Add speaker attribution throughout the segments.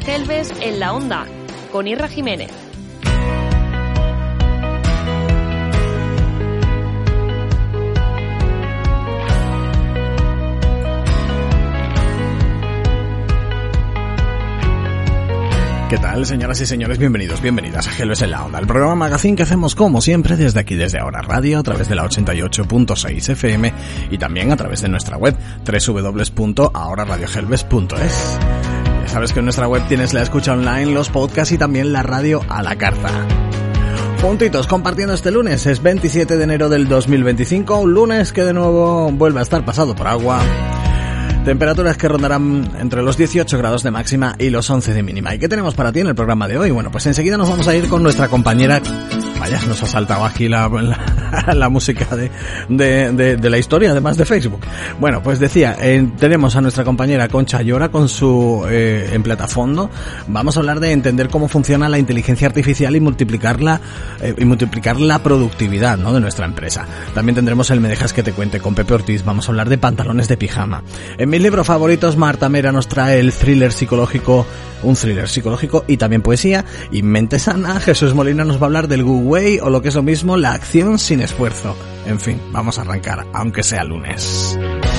Speaker 1: Gelbes en la Onda, con Irra Jiménez.
Speaker 2: ¿Qué tal, señoras y señores? Bienvenidos, bienvenidas a Gelbes en la Onda, el programa magazine que hacemos como siempre desde aquí, desde Ahora Radio, a través de la 88.6 FM y también a través de nuestra web www.ahoraradiogelbes.es. Ya sabes que en nuestra web tienes la escucha online, los podcasts y también la radio a la carta. Juntitos compartiendo este lunes, es 27 de enero del 2025, un lunes que de nuevo vuelve a estar pasado por agua. Temperaturas que rondarán entre los 18 grados de máxima y los 11 de mínima. ¿Y qué tenemos para ti en el programa de hoy? Bueno, pues enseguida nos vamos a ir con nuestra compañera. Vaya, nos ha saltado aquí la música de la historia, además de Facebook. Bueno, pues decía, tenemos a nuestra compañera Concha Llora con su en platafondo. Vamos a hablar de entender cómo funciona la inteligencia artificial y multiplicar la productividad, ¿no?, de nuestra empresa. También tendremos el Me dejas que te cuente con Pepe Ortiz. Vamos a hablar de pantalones de pijama. En mis libros favoritos, Marta Mera nos trae un thriller psicológico y también poesía. Y Mente Sana, Jesús Molina nos va a hablar del Good Way, o lo que es lo mismo, la acción sin esfuerzo. En fin, vamos a arrancar, aunque sea lunes.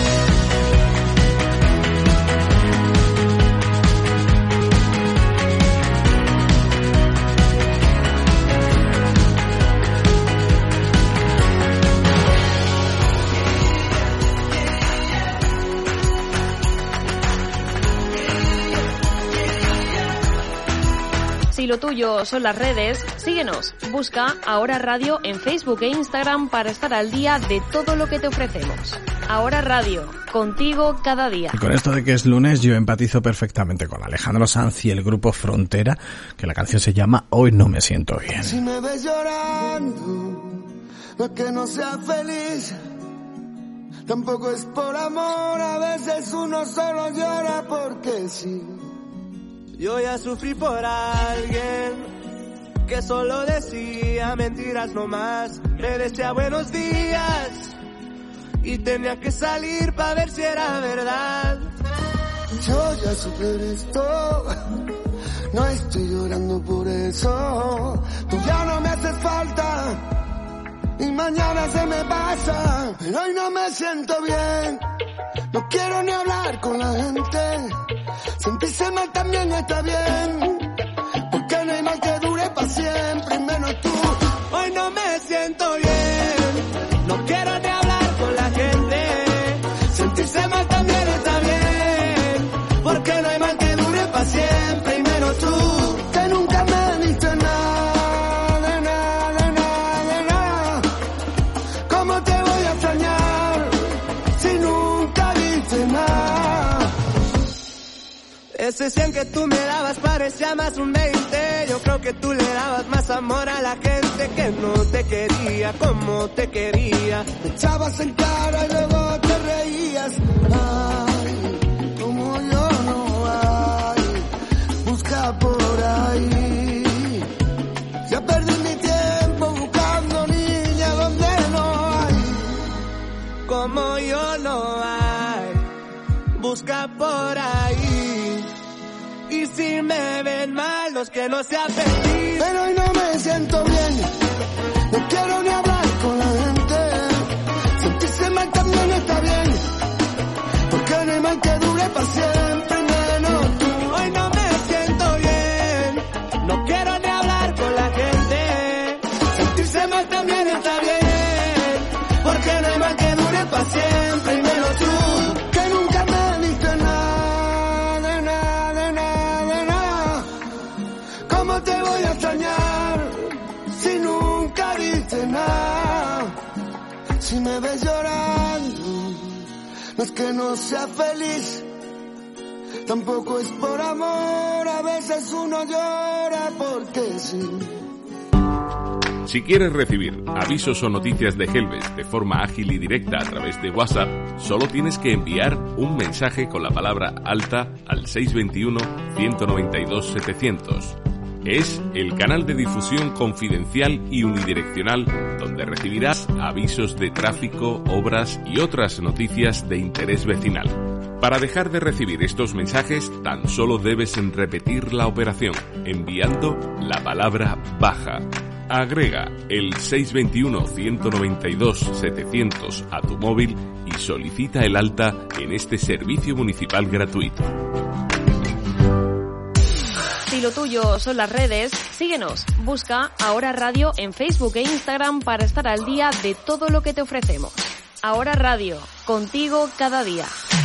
Speaker 1: Si lo tuyo son las redes, síguenos. Busca Ahora Radio en Facebook e Instagram para estar al día de todo lo que te ofrecemos. Ahora Radio, contigo cada día.
Speaker 2: Y con esto de que es lunes, yo empatizo perfectamente con Alejandro Sanz y el grupo Frontera, que la canción se llama Hoy no me siento bien.
Speaker 3: Si me ves llorando, no es que no sea feliz, tampoco es por amor, a veces uno solo llora porque sí. Yo ya sufrí por alguien que solo decía mentiras nomás, me decía buenos días y tenía que salir para ver si era verdad. Yo ya superé esto, no estoy llorando por eso. Tú ya no me haces falta y mañana se me pasa, pero hoy no me siento bien. No quiero ni hablar con la gente, sentirse mal también está bien, porque no hay mal que dure para siempre, menos tú. Hoy no me siento bien, no quiero ni hablar con la gente, sentirse mal también está bien, porque no hay mal que dure para siempre, y menos tú, que nunca me diste nada, de nada, de nada, de nada. ¿Cómo te voy a extrañar si nunca diste nada? Ese 100 que tú me dabas parecía más un 20. Yo creo que tú le dabas más amor a la gente que no te quería como te quería. Me echabas en cara y luego te reías. Ay, como yo no hay, busca por ahí. Ya perdí mi tiempo buscando niña donde no hay. Como yo no hay, busca por ahí. Y si me ven mal, los que no sea feliz. Pero hoy no me siento bien, no quiero ni hablar con la gente. Sentirse mal también está bien, porque no hay mal que dure para siempre, menos tú. Hoy no me siento bien, no quiero ni hablar con la gente. Sentirse mal también está bien, porque no hay mal que dure para siempre, menos tú, que nunca me diste nada, de nada, de nada, de nada. ¿Cómo te voy a extrañar si nunca diste nada? Si me ves llorando, no es que no sea feliz, tampoco es por amor, a veces uno llora porque sí.
Speaker 4: Si quieres recibir avisos o noticias de Gelbes de forma ágil y directa a través de WhatsApp, solo tienes que enviar un mensaje con la palabra alta al 621-192-700. Es el canal de difusión confidencial y unidireccional donde recibirás avisos de tráfico, obras y otras noticias de interés vecinal. Para dejar de recibir estos mensajes, tan solo debes repetir la operación, enviando la palabra baja. Agrega el 621-192-700 a tu móvil y solicita el alta en este servicio municipal gratuito.
Speaker 1: Si lo tuyo son las redes, síguenos. Busca Ahora Radio en Facebook e Instagram para estar al día de todo lo que te ofrecemos. Ahora Radio, contigo cada día.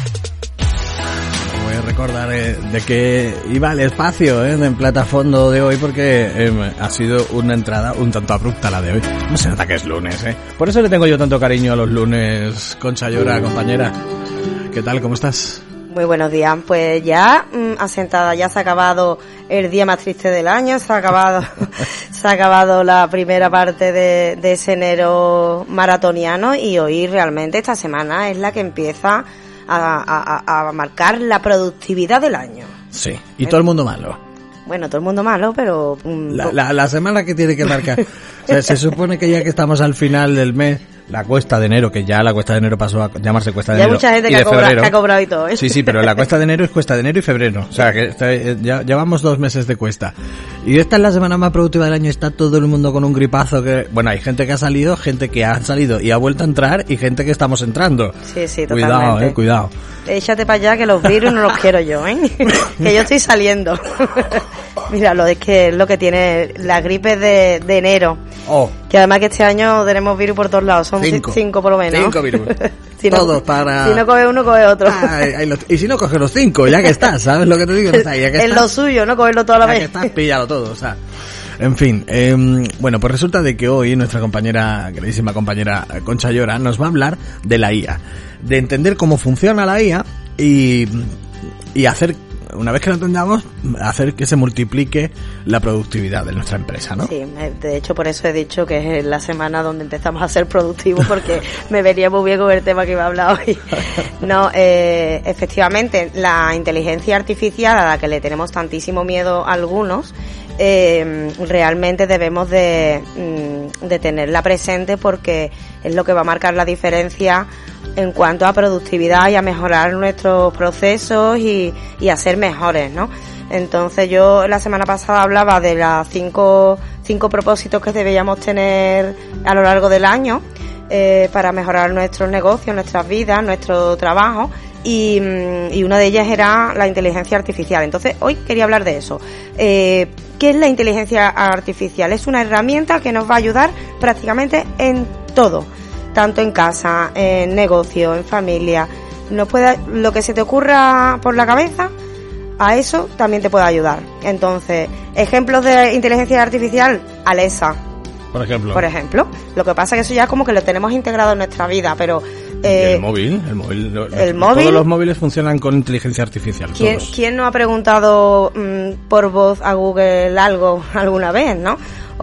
Speaker 2: Voy a recordar de qué iba el espacio en Platafondo de hoy, porque ha sido una entrada un tanto abrupta la de hoy. No se nota que es lunes, Por eso le tengo yo tanto cariño a los lunes. Concha Llora, compañera, ¿qué tal? ¿Cómo estás?
Speaker 5: Muy buenos días. Pues ya asentada, ya se ha acabado el día más triste del año, se ha acabado la primera parte de ese enero maratoniano, y hoy realmente esta semana es la que empieza a marcar la productividad del año.
Speaker 2: Sí, y todo el mundo malo.
Speaker 5: Bueno, todo el mundo malo, pero...
Speaker 2: La semana que tiene que marcar. O sea, se supone que ya que estamos al final del mes, la cuesta de enero, que ya la cuesta de enero pasó a llamarse cuesta de enero.
Speaker 5: Ya hay mucha gente que ha cobrado y todo,
Speaker 2: Sí, pero la cuesta de enero es cuesta de enero y febrero. O sea, que ya llevamos 2 meses de cuesta. Y esta es la semana más productiva del año. Está todo el mundo con un gripazo que... Bueno, hay gente que ha salido y ha vuelto a entrar, y gente que estamos entrando.
Speaker 5: Sí,
Speaker 2: Cuidado,
Speaker 5: totalmente.
Speaker 2: cuidado.
Speaker 5: Échate para allá, que los virus no los quiero yo, que yo estoy saliendo. Mira, es que es lo que tiene la gripe de enero.
Speaker 2: Oh.
Speaker 5: Que además que este año tenemos virus por todos lados. Son 5 por lo menos.
Speaker 2: 5 virus.
Speaker 5: Todos
Speaker 2: para...
Speaker 5: Si no coge uno, coge otro.
Speaker 2: Y si no coge los 5, ya que estás, ¿sabes lo que te digo? Ya que
Speaker 5: es lo suyo, no cogerlo toda la vez.
Speaker 2: Ya que estás, píllalo todo, o sea... En fin, bueno, pues resulta de que hoy nuestra queridísima compañera Concha Llora, nos va a hablar de la IA, de entender cómo funciona la IA y hacer, una vez que lo entendamos, hacer que se multiplique la productividad de nuestra empresa, ¿no?
Speaker 5: Sí, de hecho por eso he dicho que es la semana donde empezamos a ser productivos, porque me venía muy bien con el tema que iba a hablar hoy. No, efectivamente, la inteligencia artificial, a la que le tenemos tantísimo miedo a algunos, realmente debemos de tenerla presente, porque es lo que va a marcar la diferencia en cuanto a productividad y a mejorar nuestros procesos y a ser mejores, ¿no? Entonces yo la semana pasada hablaba de las 5 propósitos que deberíamos tener a lo largo del año para mejorar nuestros negocios, nuestras vidas, nuestro trabajo. Y una de ellas era la inteligencia artificial. Entonces, hoy quería hablar de eso. ¿Qué es la inteligencia artificial? Es una herramienta que nos va a ayudar prácticamente en todo, tanto en casa, en negocio, en familia. Lo que se te ocurra por la cabeza, a eso también te puede ayudar. Entonces, ejemplos de inteligencia artificial: Alexa. Por ejemplo. Lo que pasa es que eso ya como que lo tenemos integrado en nuestra vida, pero...
Speaker 2: el móvil. Todos los móviles funcionan con inteligencia artificial.
Speaker 5: ¿Quién no ha preguntado por voz a Google algo alguna vez, no?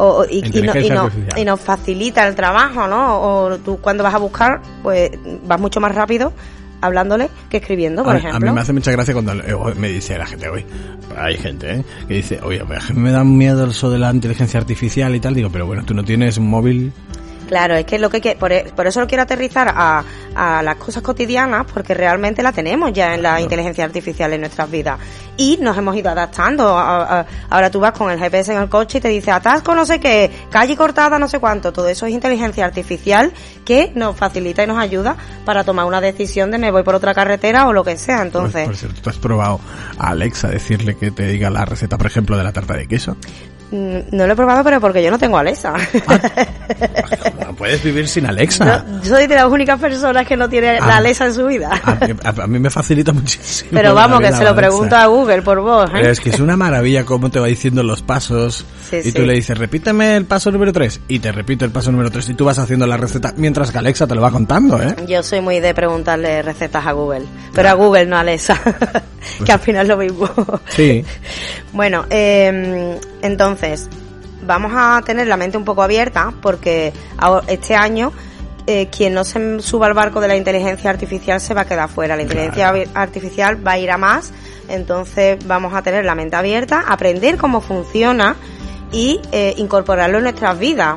Speaker 5: Y nos facilita el trabajo, ¿no? O tú cuando vas a buscar, pues vas mucho más rápido hablándole que escribiendo, por ejemplo.
Speaker 2: A mí me hace mucha gracia cuando me dice la gente hoy, hay gente que dice, oye, me da miedo eso de la inteligencia artificial y tal. Digo, pero bueno, tú no tienes un móvil.
Speaker 5: Claro, es que lo que por eso lo quiero aterrizar a las cosas cotidianas, porque realmente la tenemos ya en la inteligencia artificial en nuestras vidas y nos hemos ido adaptando. Ahora tú vas con el GPS en el coche y te dice atasco no sé qué, calle cortada no sé cuánto. Todo eso es inteligencia artificial que nos facilita y nos ayuda para tomar una decisión de me voy por otra carretera o lo que sea. Entonces,
Speaker 2: por cierto, ¿tú has probado a Alexa decirle que te diga la receta, por ejemplo, de la tarta de queso?
Speaker 5: No lo he probado, pero porque yo no tengo Alexa.
Speaker 2: No puedes vivir sin Alexa.
Speaker 5: No, yo soy de las únicas personas que no tiene la Alexa en su vida.
Speaker 2: A mí me facilita muchísimo.
Speaker 5: Pero vamos, que se lo pregunto a Google por vos.
Speaker 2: Pero es que es una maravilla cómo te va diciendo los pasos. Sí, tú le dices, repíteme el paso número 3. Y te repite el paso número 3. Y tú vas haciendo la receta mientras que Alexa te lo va contando, ¿eh?
Speaker 5: Yo soy muy de preguntarle recetas a Google. Pero a Google, no a Alexa. Pues, que al final lo mismo.
Speaker 2: Sí.
Speaker 5: Bueno, entonces, vamos a tener la mente un poco abierta, porque este año quien no se suba al barco de la inteligencia artificial se va a quedar fuera. La inteligencia artificial va a ir a más, entonces vamos a tener la mente abierta, aprender cómo funciona y incorporarlo en nuestras vidas.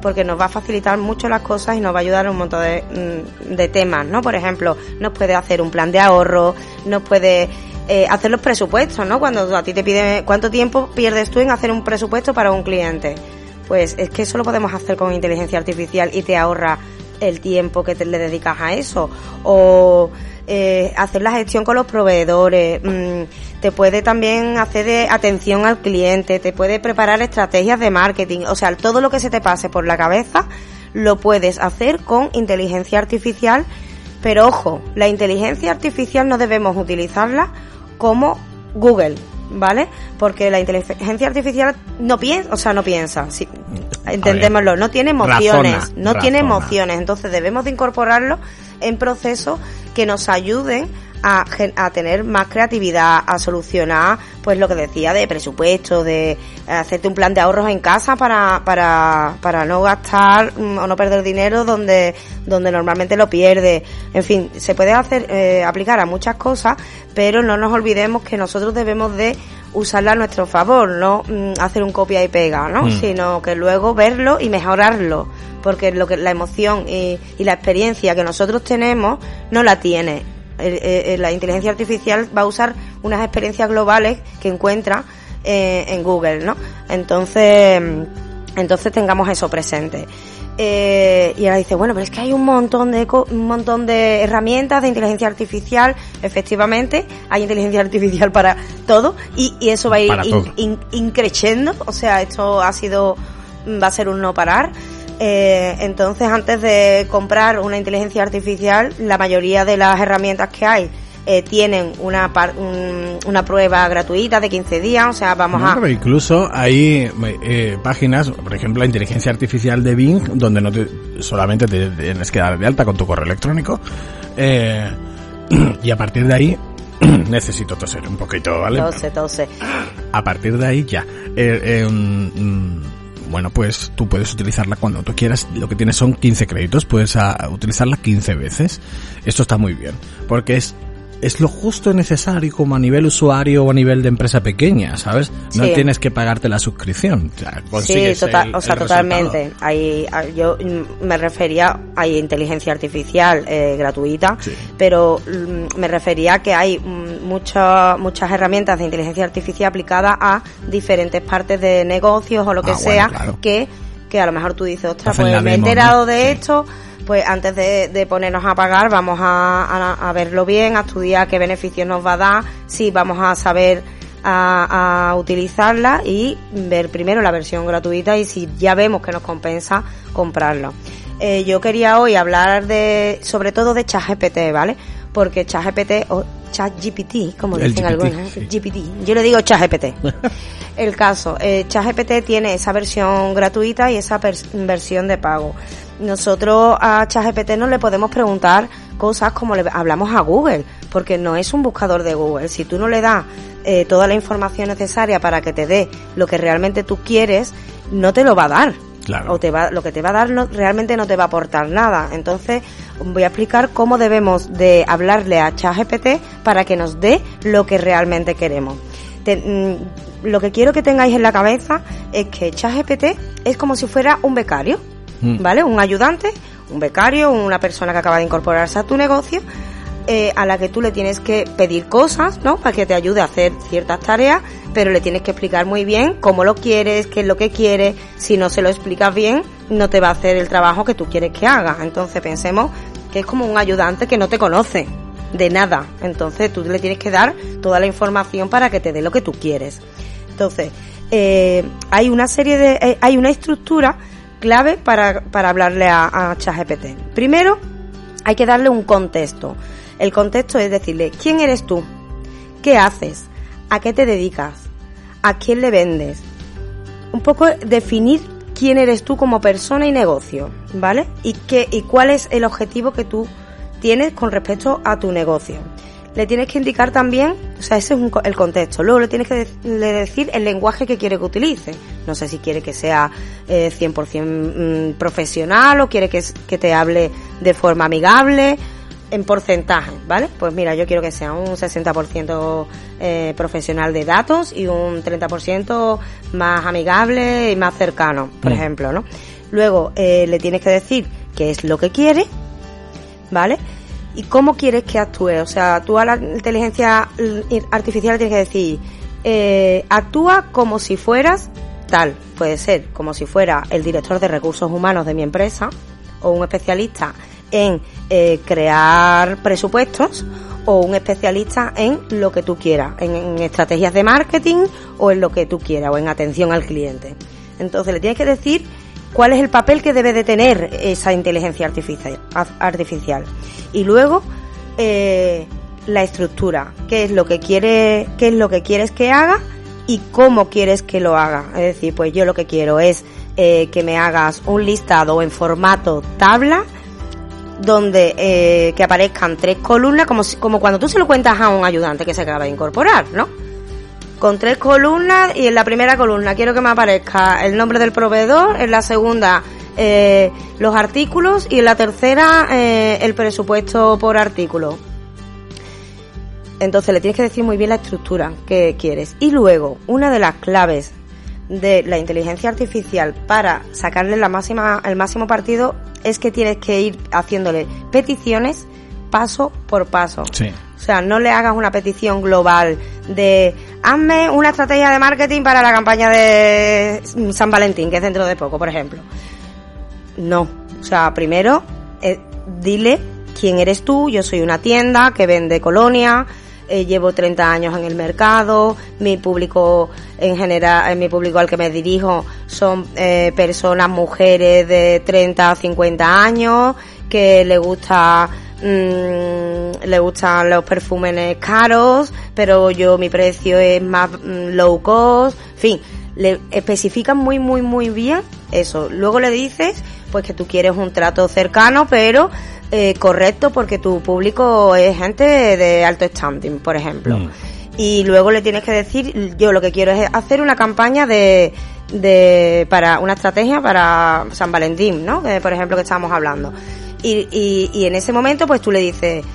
Speaker 5: porque nos va a facilitar mucho las cosas y nos va a ayudar en un montón de temas, ¿no? Por ejemplo, nos puede hacer un plan de ahorro, nos puede hacer los presupuestos, ¿no? Cuando a ti te piden cuánto tiempo pierdes tú en hacer un presupuesto para un cliente, pues es que eso lo podemos hacer con inteligencia artificial y te ahorra el tiempo que le dedicas a eso. O hacer la gestión con los proveedores, te puede también hacer de atención al cliente, te puede preparar estrategias de marketing, o sea, todo lo que se te pase por la cabeza lo puedes hacer con inteligencia artificial. Pero ojo, la inteligencia artificial no debemos utilizarla como Google, ¿vale? Porque la inteligencia artificial no piensa, sí, entendémoslo, no tiene emociones, tiene emociones, entonces debemos de incorporarlo en procesos que nos ayuden a tener más creatividad, a solucionar, pues lo que decía de presupuesto, de hacerte un plan de ahorros en casa para no gastar o no perder dinero donde normalmente lo pierdes. En fin, se puede aplicar a muchas cosas, pero no nos olvidemos que nosotros debemos de usarla a nuestro favor, no hacer un copia y pega, ¿no? Sino que luego verlo y mejorarlo, porque la emoción y la experiencia que nosotros tenemos no la tiene. La inteligencia artificial va a usar unas experiencias globales que encuentra en Google, ¿no? Entonces tengamos eso presente. Y ahora dice, bueno, pero es que hay un montón de herramientas de inteligencia artificial. Efectivamente, hay inteligencia artificial para todo y eso va a ir increciendo. O sea, esto va a ser un no parar. Entonces, antes de comprar una inteligencia artificial, la mayoría de las herramientas que hay tienen una prueba gratuita de 15 días, o sea,
Speaker 2: pero incluso hay páginas, por ejemplo, la inteligencia artificial de Bing, donde solamente te tienes que dar de alta con tu correo electrónico, y a partir de ahí necesito toser un poquito, ¿vale?
Speaker 5: Tose.
Speaker 2: A partir de ahí ya. Bueno, pues tú puedes utilizarla cuando tú quieras. Lo que tienes son 15 créditos. Puedes utilizarla 15 veces. Esto está muy bien. Porque es lo justo y necesario como a nivel usuario o a nivel de empresa pequeña, ¿sabes? No tienes que pagarte la suscripción. O sea,
Speaker 5: totalmente. Yo me refería, hay inteligencia artificial gratuita, pero me refería a que hay muchas herramientas de inteligencia artificial aplicadas a diferentes partes de negocios o lo que sea, claro. que a lo mejor tú dices, ostras, pues me he enterado de esto. Pues antes de ponernos a pagar vamos a verlo bien, a estudiar qué beneficios nos va a dar, si vamos a saber a utilizarla y ver primero la versión gratuita y si ya vemos que nos compensa comprarla. Yo quería hoy hablar sobre todo de ChatGPT, ¿vale? Porque ChatGPT o ChatGPT, como dicen algunos, GPT. Yo le digo ChatGPT. El caso, ChatGPT tiene esa versión gratuita y esa versión de pago. Nosotros a ChatGPT no le podemos preguntar cosas como le hablamos a Google, porque no es un buscador de Google. Si tú no le das toda la información necesaria para que te dé lo que realmente tú quieres, no te lo va a dar. Claro. Lo que te va a dar realmente no te va a aportar nada. Entonces voy a explicar cómo debemos de hablarle a ChatGPT para que nos dé lo que realmente queremos. Lo que quiero que tengáis en la cabeza es que ChatGPT es como si fuera un becario, ¿vale? Un ayudante, un becario, una persona que acaba de incorporarse a tu negocio, a la que tú le tienes que pedir cosas, ¿no? Para que te ayude a hacer ciertas tareas, pero le tienes que explicar muy bien cómo lo quieres, qué es lo que quieres. Si no se lo explicas bien, no te va a hacer el trabajo que tú quieres que haga. Entonces pensemos que es como un ayudante que no te conoce de nada. Entonces tú le tienes que dar toda la información para que te dé lo que tú quieres. Entonces, hay una estructura clave para hablarle a ChatGPT. Primero, hay que darle un contexto. El contexto es decirle, ¿quién eres tú? ¿Qué haces? ¿A qué te dedicas? ¿A quién le vendes? Un poco definir quién eres tú como persona y negocio, ¿vale? Y cuál es el objetivo que tú tienes con respecto a tu negocio. Le tienes que indicar también, o sea, ese es el contexto. Luego le tienes que decir el lenguaje que quiere que utilice. No sé si quiere que sea 100% profesional o quiere que te hable de forma amigable, en porcentaje, ¿vale? Pues mira, yo quiero que sea un 60% profesional de datos y un 30% más amigable y más cercano, por ejemplo, ¿no? Luego le tienes que decir qué es lo que quiere, ¿vale? Y cómo quieres que actúe. O sea, tú a la inteligencia artificial le tienes que decir, actúa como si fueras tal. Puede ser como si fuera el director de recursos humanos de mi empresa, o un especialista en crear presupuestos, o un especialista en lo que tú quieras, en estrategias de marketing, o en lo que tú quieras, o en atención al cliente. Entonces le tienes que decir cuál es el papel que debe de tener esa inteligencia artificial. Y luego la estructura, qué es lo que quieres que haga y cómo quieres que lo haga. Es decir, pues yo lo que quiero es que me hagas un listado en formato tabla, donde que aparezcan 3 columnas, como cuando tú se lo cuentas a un ayudante que se acaba de incorporar, ¿no? Con 3 columnas, y en la primera columna quiero que me aparezca el nombre del proveedor, en la segunda los artículos, y en la tercera el presupuesto por artículo. Entonces le tienes que decir muy bien la estructura que quieres. Y luego, una de las claves de la inteligencia artificial para sacarle el máximo partido es que tienes que ir haciéndole peticiones paso por paso.
Speaker 2: Sí.
Speaker 5: O sea, no le hagas una petición global de hazme una estrategia de marketing para la campaña de San Valentín, que es dentro de poco, por ejemplo. No. O sea, primero dile quién eres tú. Yo soy una tienda que vende colonia, llevo 30 años en el mercado, mi público en general, mi público al que me dirijo son personas, mujeres de 30 a 50 años que le gustan los perfumes caros, pero mi precio es más low cost. En fin, le especifican muy muy muy bien eso. Luego le dices pues que tú quieres un trato cercano, pero correcto, porque tu público es gente de alto standing, por ejemplo. Y luego le tienes que decir, yo lo que quiero es hacer una campaña para una estrategia para San Valentín, ¿no? Por ejemplo, que estábamos hablando. Y en ese momento pues tú le dices,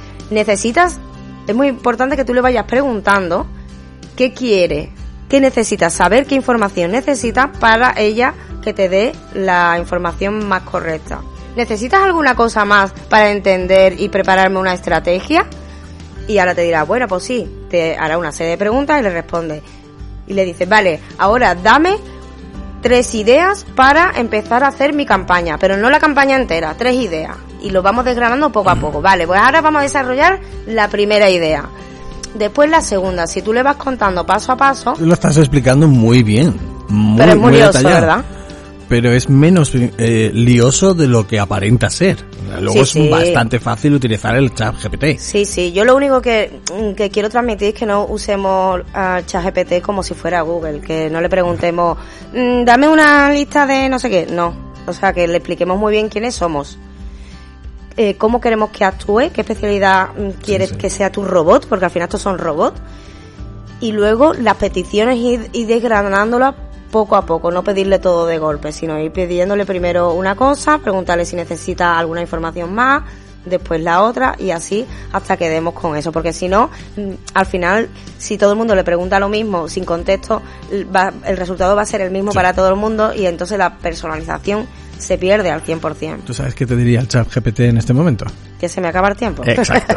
Speaker 5: es muy importante que tú le vayas preguntando qué quiere, qué necesitas saber, qué información necesitas para ella que te dé la información más correcta. ¿Necesitas alguna cosa más para entender y prepararme una estrategia? Y ahora te dirá, bueno, pues sí, te hará una serie de preguntas y le responde. Y le dices, vale, ahora dame 3 ideas para empezar a hacer mi campaña, pero no la campaña entera, 3 ideas. Y lo vamos desgranando poco a poco. Vale, pues ahora vamos a desarrollar la primera idea. Después la segunda. Si tú le vas contando paso a paso...
Speaker 2: Lo estás explicando muy bien.
Speaker 5: Pero es muy lioso,
Speaker 2: detallado,
Speaker 5: ¿verdad?
Speaker 2: Pero es menos lioso de lo que aparenta ser. Luego es bastante fácil utilizar el ChatGPT.
Speaker 5: Sí. Yo lo único que quiero transmitir es que no usemos a ChatGPT como si fuera Google. Que no le preguntemos, dame una lista de no sé qué. No. O sea, que le expliquemos muy bien quiénes somos. Cómo queremos que actúe, qué especialidad quieres que sea tu robot, porque al final estos son robots. Y luego las peticiones ir desgranándolas poco a poco, no pedirle todo de golpe, sino ir pidiéndole primero una cosa, preguntarle si necesita alguna información más, después la otra, y así hasta que demos con eso, porque si no, al final, si todo el mundo le pregunta lo mismo sin contexto, el resultado va a ser el mismo para todo el mundo, y entonces la personalización se pierde al 100%.
Speaker 2: ¿Tú sabes qué te diría el ChatGPT en este momento?
Speaker 5: Que se me acaba el tiempo.
Speaker 2: Exacto.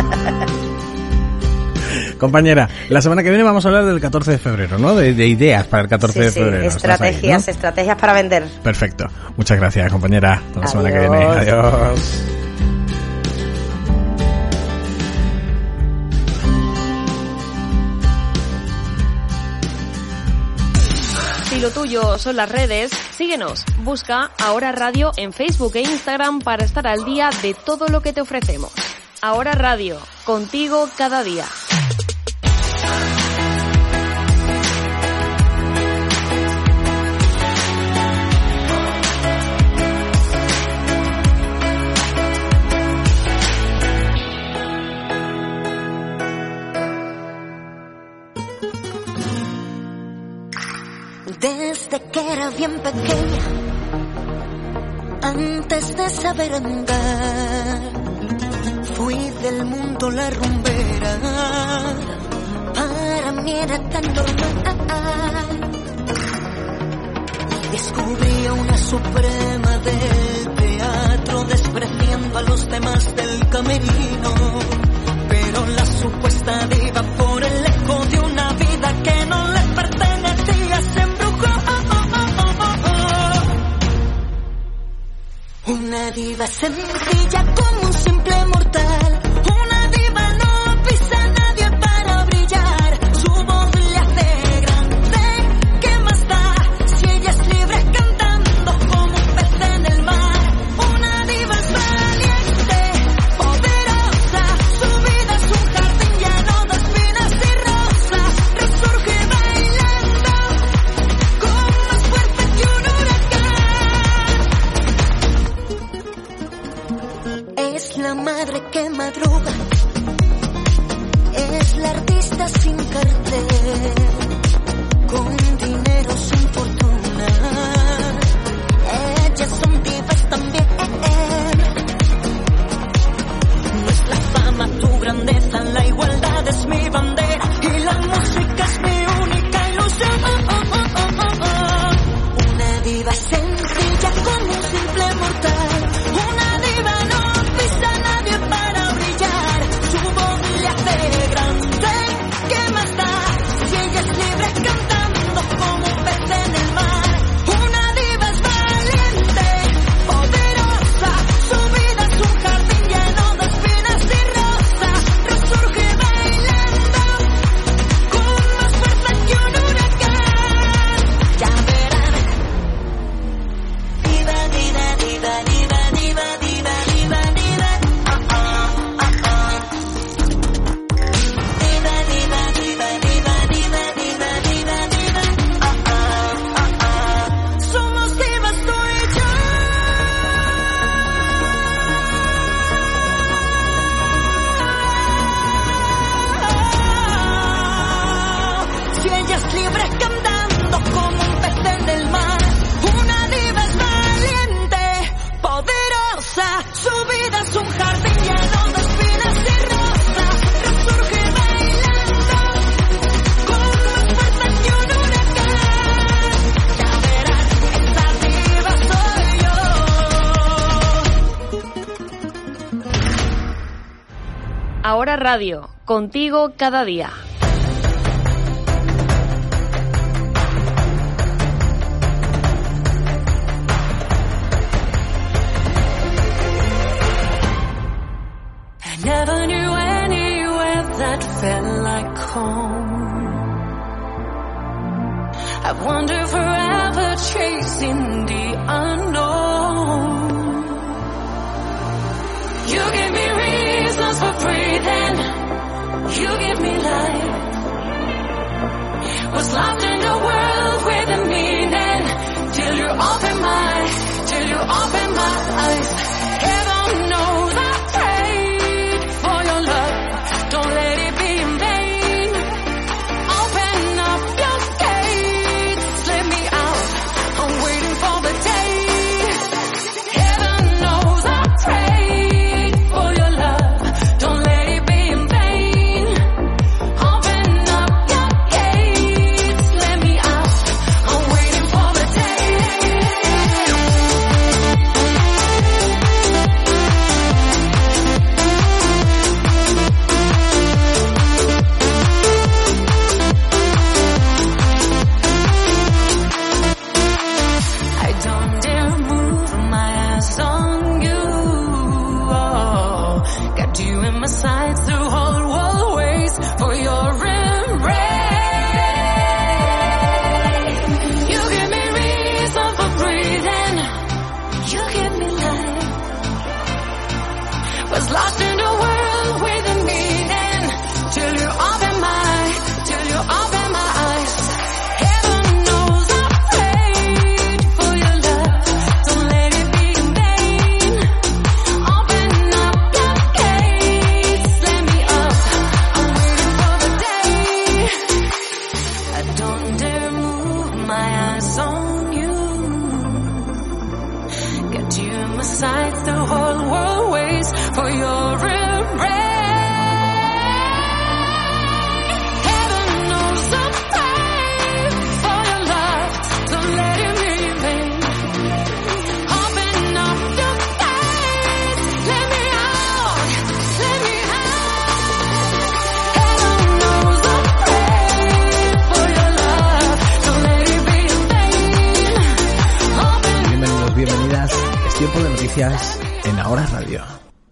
Speaker 2: Compañera, la semana que viene vamos a hablar del 14 de febrero, ¿no? De ideas para el 14 de febrero.
Speaker 5: Estrategias, ¿no? Estrategias para vender.
Speaker 2: Perfecto. Muchas gracias, compañera. Hasta la semana que viene. Adiós.
Speaker 1: Si lo tuyo son las redes, síguenos. Busca Ahora Radio en Facebook e Instagram para estar al día de todo lo que te ofrecemos. Ahora Radio, contigo cada día.
Speaker 6: Desde que era bien pequeña, antes de saber andar, fui del mundo la rumbera. Para mí era tan normal Descubrí a una suprema del teatro, despreciando a los demás del camerino. Pero la supuesta diva, por el eco de una vida que no le pertenecía, se embrujó. Una diva sencilla como un simple mortal. Una diva no pisa a nadie para brillar. Su voz le hace grande. ¿Qué más da si ella es libre cantando como un pez en el mar? Una diva es valiente, poderosa. Su vida es un jardín lleno de espinas y rosas. Resurge bailando con más fuerza que un huracán. Es la madre que madruga, es la artista sin cartel, con dinero sin fortuna. Ellas son divas también. Nuestra fama, tu grandeza, la igualdad es mi bandera y la música es mi única ilusión. Una diva sencilla como un simple mortal. Una diva no pisa a nadie para brillar. Su voz le hace grande. ¿Qué más da si ella es libre cantando como un pez en el mar? Una diva es valiente, poderosa. Su vida es un jardín lleno de espinas y rosas. Resurge bailando con más fuerza que un huracán. Ya verán. Diva, diva, diva, diva, diva, diva, diva, diva. Diva, diva, diva, diva, diva, diva, diva, diva. Somos divas tú y yo. Si ella es libre cantando como un pez en el mar. Una diva es valiente, poderosa. Su vida es un jardín lleno de espinas y rosas. Resurge bailando con más fuerza que un huracán. Ya verán, esa diva soy yo.
Speaker 1: Ahora Radio, contigo cada día.
Speaker 6: I never knew anywhere that felt like home. I wander forever chasing the unknown. You give me reasons for breathing. You give me life. Was lost in a world with a meaning. Till you open my eyes. Heaven knows I prayed for your love. Don't let it be in vain. Open up your gates, let me out. I'm waiting for the day. Heaven knows I prayed for your love. Don't let it be in vain. Open up your gates, let me out. I'm waiting for the day. I don't dare move my eyes on you. Oh, got you in my sights through whole world ways for your embrace. You give me reason for breathing. You give me life. Was lost in a world with a meaning. Till you open my eyes. Heaven knows I prayed for your love. Don't let it be in vain. Open up your gates, let me up. I'm waiting for the day.
Speaker 2: noticias en Ahora Radio.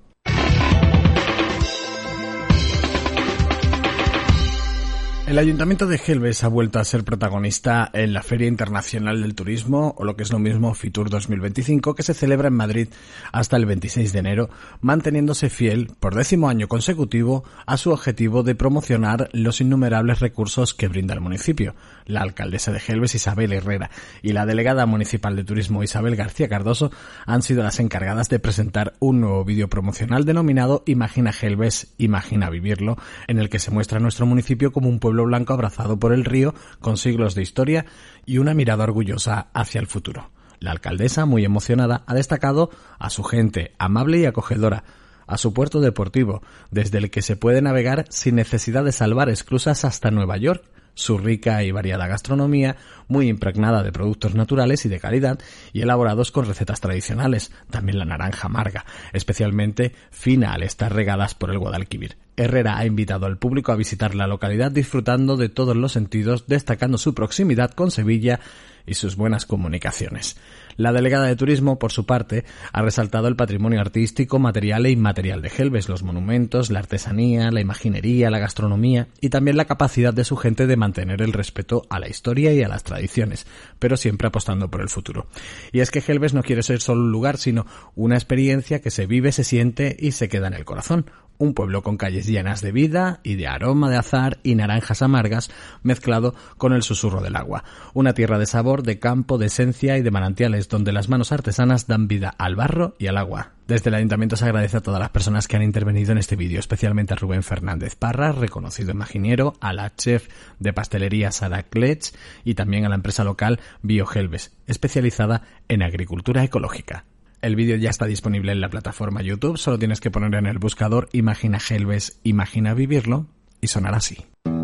Speaker 2: El Ayuntamiento de Gelbes ha vuelto a ser protagonista en la Feria Internacional del Turismo, o lo que es lo mismo, Fitur 2025, que se celebra en Madrid hasta el 26 de enero, manteniéndose fiel, por 10º año consecutivo, a su objetivo de promocionar los innumerables recursos que brinda el municipio. La alcaldesa de Gelbes, Isabel Herrera, y la delegada municipal de Turismo, Isabel García Cardoso, han sido las encargadas de presentar un nuevo vídeo promocional denominado Imagina Gelbes, Imagina Vivirlo, en el que se muestra nuestro municipio como un pueblo blanco abrazado por el río, con siglos de historia y una mirada orgullosa hacia el futuro. La alcaldesa, muy emocionada, ha destacado a su gente amable y acogedora, a su puerto deportivo, desde el que se puede navegar sin necesidad de salvar esclusas hasta Nueva York, su rica y variada gastronomía, muy impregnada de productos naturales y de calidad y elaborados con recetas tradicionales, también la naranja amarga, especialmente fina al estar regadas por el Guadalquivir. Herrera ha invitado al público a visitar la localidad disfrutando de todos los sentidos, destacando su proximidad con Sevilla y sus buenas comunicaciones. La delegada de Turismo, por su parte, ha resaltado el patrimonio artístico, material e inmaterial de Gelbes, los monumentos, la artesanía, la imaginería, la gastronomía y también la capacidad de su gente de mantener el respeto a la historia y a las tradiciones, pero siempre apostando por el futuro. Y es que Gelbes no quiere ser solo un lugar, sino una experiencia que se vive, se siente y se queda en el corazón. Un pueblo con calles llenas de vida y de aroma de azahar y naranjas amargas mezclado con el susurro del agua. Una tierra de sabor, de campo, de esencia y de manantiales donde las manos artesanas dan vida al barro y al agua. Desde el Ayuntamiento se agradece a todas las personas que han intervenido en este vídeo, especialmente a Rubén Fernández Parra, reconocido imaginero, a la chef de pastelería Sara Kletsch y también a la empresa local BioGelbes, especializada en agricultura ecológica. El vídeo ya está disponible en la plataforma YouTube, solo tienes que poner en el buscador Imagina Gelbes, Imagina Vivirlo y sonará así.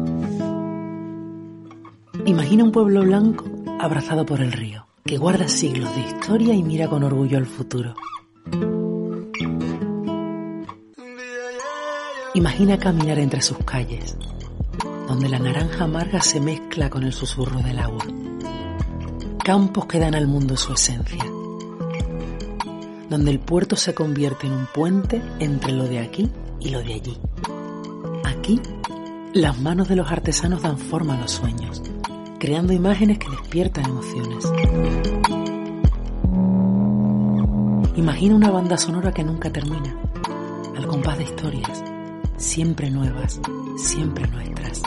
Speaker 7: Imagina un pueblo blanco abrazado por el río, que guarda siglos de historia y mira con orgullo al futuro. Imagina caminar entre sus calles, donde la naranja amarga se mezcla con el susurro del agua. Campos que dan al mundo su esencia, donde el puerto se convierte en un puente entre lo de aquí y lo de allí. Aquí, las manos de los artesanos dan forma a los sueños, creando imágenes que despiertan emociones. Imagina una banda sonora que nunca termina, al compás de historias, siempre nuevas, siempre nuestras.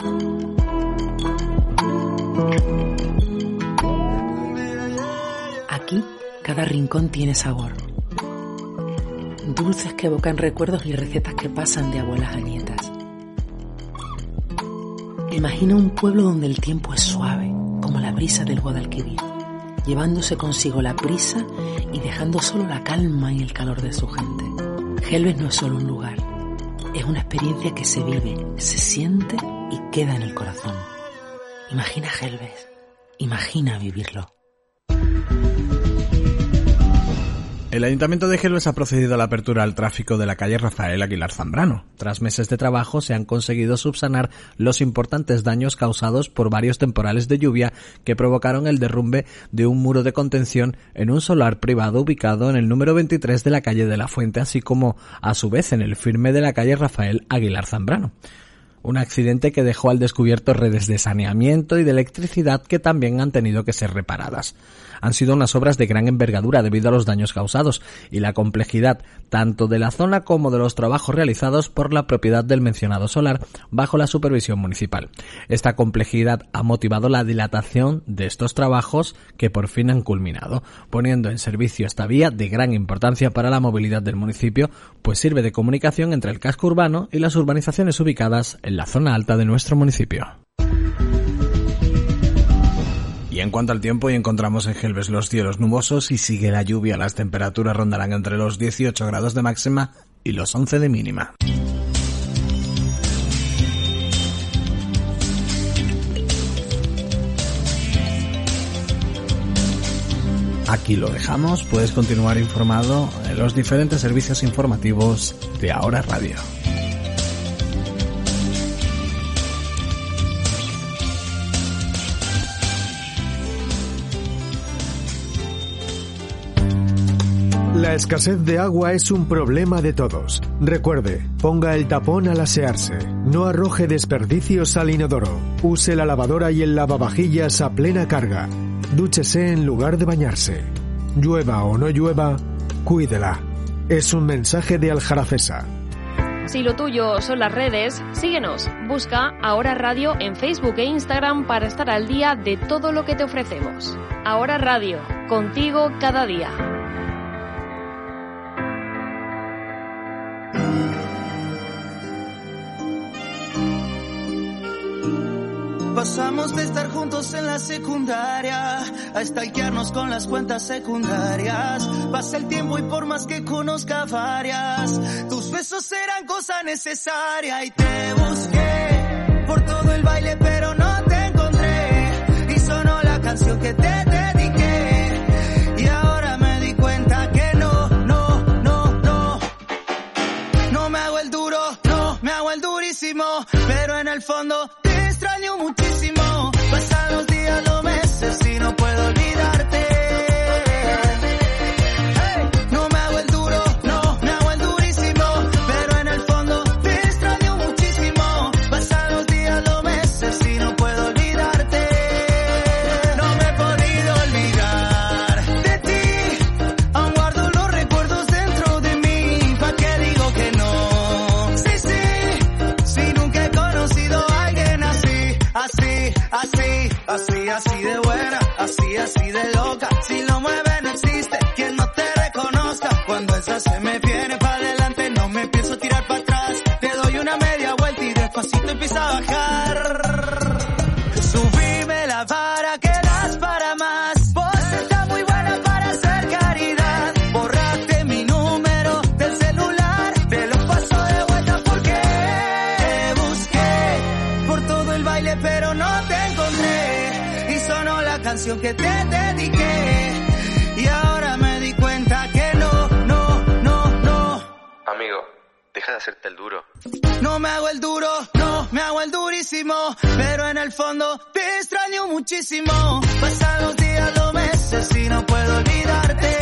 Speaker 7: Aquí, cada rincón tiene sabor. Dulces que evocan recuerdos y recetas que pasan de abuelas a nietas. Imagina un pueblo donde el tiempo es suave, como la brisa del Guadalquivir, llevándose consigo la prisa y dejando solo la calma y el calor de su gente. Gelbes no es solo un lugar, es una experiencia que se vive, se siente y queda en el corazón. Imagina Gelbes, imagina vivirlo.
Speaker 2: El Ayuntamiento de Gelbes ha procedido a la apertura al tráfico de la calle Rafael Aguilar Zambrano. Tras meses de trabajo se han conseguido subsanar los importantes daños causados por varios temporales de lluvia que provocaron el derrumbe de un muro de contención en un solar privado ubicado en el número 23 de la calle de la Fuente, así como a su vez en el firme de la calle Rafael Aguilar Zambrano. Un accidente que dejó al descubierto redes de saneamiento y de electricidad que también han tenido que ser reparadas. Han sido unas obras de gran envergadura debido a los daños causados y la complejidad tanto de la zona como de los trabajos realizados por la propiedad del mencionado solar bajo la supervisión municipal. Esta complejidad ha motivado la dilatación de estos trabajos que por fin han culminado, poniendo en servicio esta vía de gran importancia para la movilidad del municipio, pues sirve de comunicación entre el casco urbano y las urbanizaciones ubicadas en la zona alta de nuestro municipio. Y en cuanto al tiempo, encontramos en Gelbes los cielos nubosos y sigue la lluvia. Las temperaturas rondarán entre los 18 grados de máxima y los 11 de mínima. Aquí lo dejamos, puedes continuar informado en los diferentes servicios informativos de Ahora Radio.
Speaker 3: La
Speaker 8: La escasez de agua es un problema de todos. Recuerde, ponga el tapón al asearse. No arroje desperdicios al inodoro. Use la lavadora y el lavavajillas a plena carga. Dúchese en lugar de bañarse. Llueva o no llueva, cuídela. Es un mensaje de Aljarafesa.
Speaker 1: Si lo tuyo son las redes, síguenos. Busca Ahora Radio en Facebook e Instagram para estar al día de todo lo que te ofrecemos. Ahora Radio, contigo cada día.
Speaker 3: Pasamos de estar juntos en la secundaria a stalkearnos con las cuentas secundarias. Pasa el tiempo y por más que conozca varias, tus besos eran cosa necesaria. Y te busqué por todo el baile pero no te encontré. Y sonó la canción que te dediqué. Y ahora me di cuenta que no me hago el duro, no me hago el durísimo, pero en el fondo te extraño muchísimo. Pasan los días, los meses y no puedo olvidarte. Hey, no me hago el duro, no me hago el durísimo, pero en el fondo te extraño muchísimo. Pasan los días, los meses y no puedo olvidarte. No me he podido olvidar de ti, aún guardo los recuerdos dentro de mí. ¿Pa' qué digo que no? Sí, nunca he conocido a alguien así, así de buena, así de loca. Si lo mueve no existe quien no te reconozca. Cuando esa se me viene pa' adelante no me pienso tirar para atrás. Te doy una media vuelta y despacito empieza a bajar. Subime la vara que das para más. Vos estás muy buena para hacer caridad. Borraste mi número del celular, te lo paso de vuelta porque te busqué por todo el baile pero no te encontré. Y sonó la canción que te dediqué. Y ahora me di cuenta que no.
Speaker 9: Amigo, deja de hacerte el duro.
Speaker 3: No me hago el duro, no me hago el durísimo, pero en el fondo te extraño muchísimo. Pasan los días, los meses y no puedo olvidarte.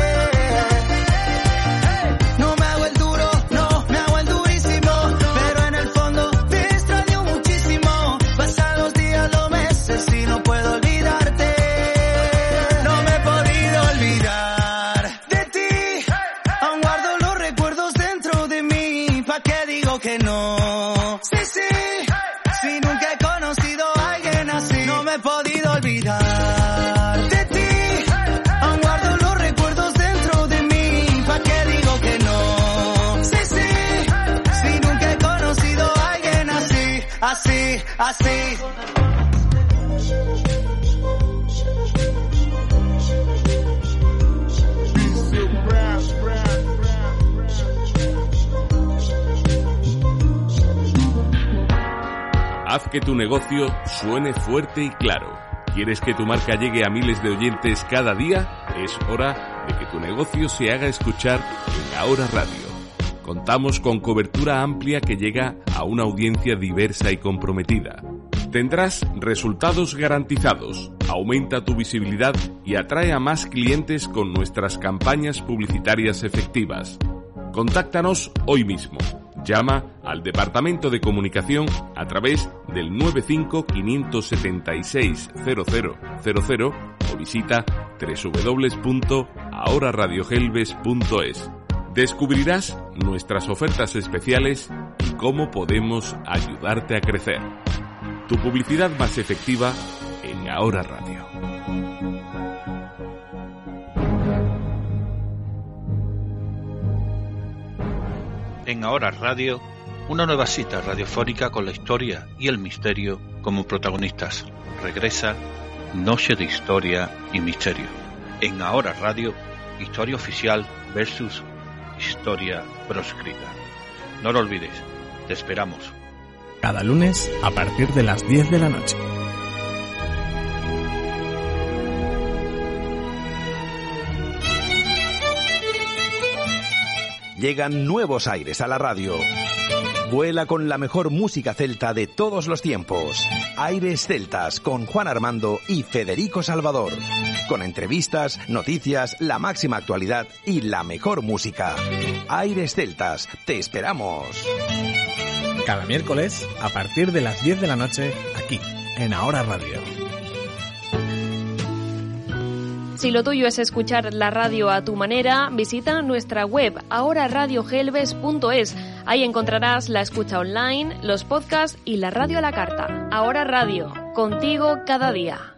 Speaker 3: No me hago el duro, no me hago el durísimo, pero en el fondo te extraño muchísimo. Pasan los días, los meses y no puedo olvidarte. No me he podido olvidar de ti, aún guardo los recuerdos dentro de mí. ¿Pa' qué digo que no? Sí, nunca he conocido a alguien así. No me he podido olvidar de ti, aún guardo los recuerdos dentro de mí. ¿Pa' qué digo que no? Sí, nunca he conocido a alguien así.
Speaker 4: Haz que tu negocio suene fuerte y claro. ¿Quieres que tu marca llegue a miles de oyentes cada día? Es hora de que tu negocio se haga escuchar en Ahora Radio. Contamos con cobertura amplia que llega a una audiencia diversa y comprometida. Tendrás resultados garantizados, aumenta tu visibilidad y atrae a más clientes con nuestras campañas publicitarias efectivas. Contáctanos hoy mismo. Llama al Departamento de Comunicación a través del 95 576 0000 o visita www.ahoraradiogelves.es. Descubrirás nuestras ofertas especiales y cómo podemos ayudarte a crecer. Tu publicidad más efectiva en Ahora Radio.
Speaker 10: En Ahora Radio, una nueva cita radiofónica con la historia y el misterio como protagonistas. Regresa Noche de Historia y Misterio. En Ahora Radio, historia oficial versus historia proscrita. No lo olvides, te esperamos.
Speaker 2: Cada lunes a partir de las 10 de la noche.
Speaker 11: Llegan nuevos aires a la radio. Vuela con la mejor música celta de todos los tiempos. Aires Celtas con Juan Armando y Federico Salvador. Con entrevistas, noticias, la máxima actualidad y la mejor música. Aires Celtas, te esperamos.
Speaker 2: Cada miércoles, a partir de las 10 de la noche, aquí, en Ahora Radio.
Speaker 1: Si lo tuyo es escuchar la radio a tu manera, visita nuestra web ahoraradiogelbes.es. Ahí encontrarás la escucha online, los podcasts y la radio a la carta. Ahora Radio, contigo cada día.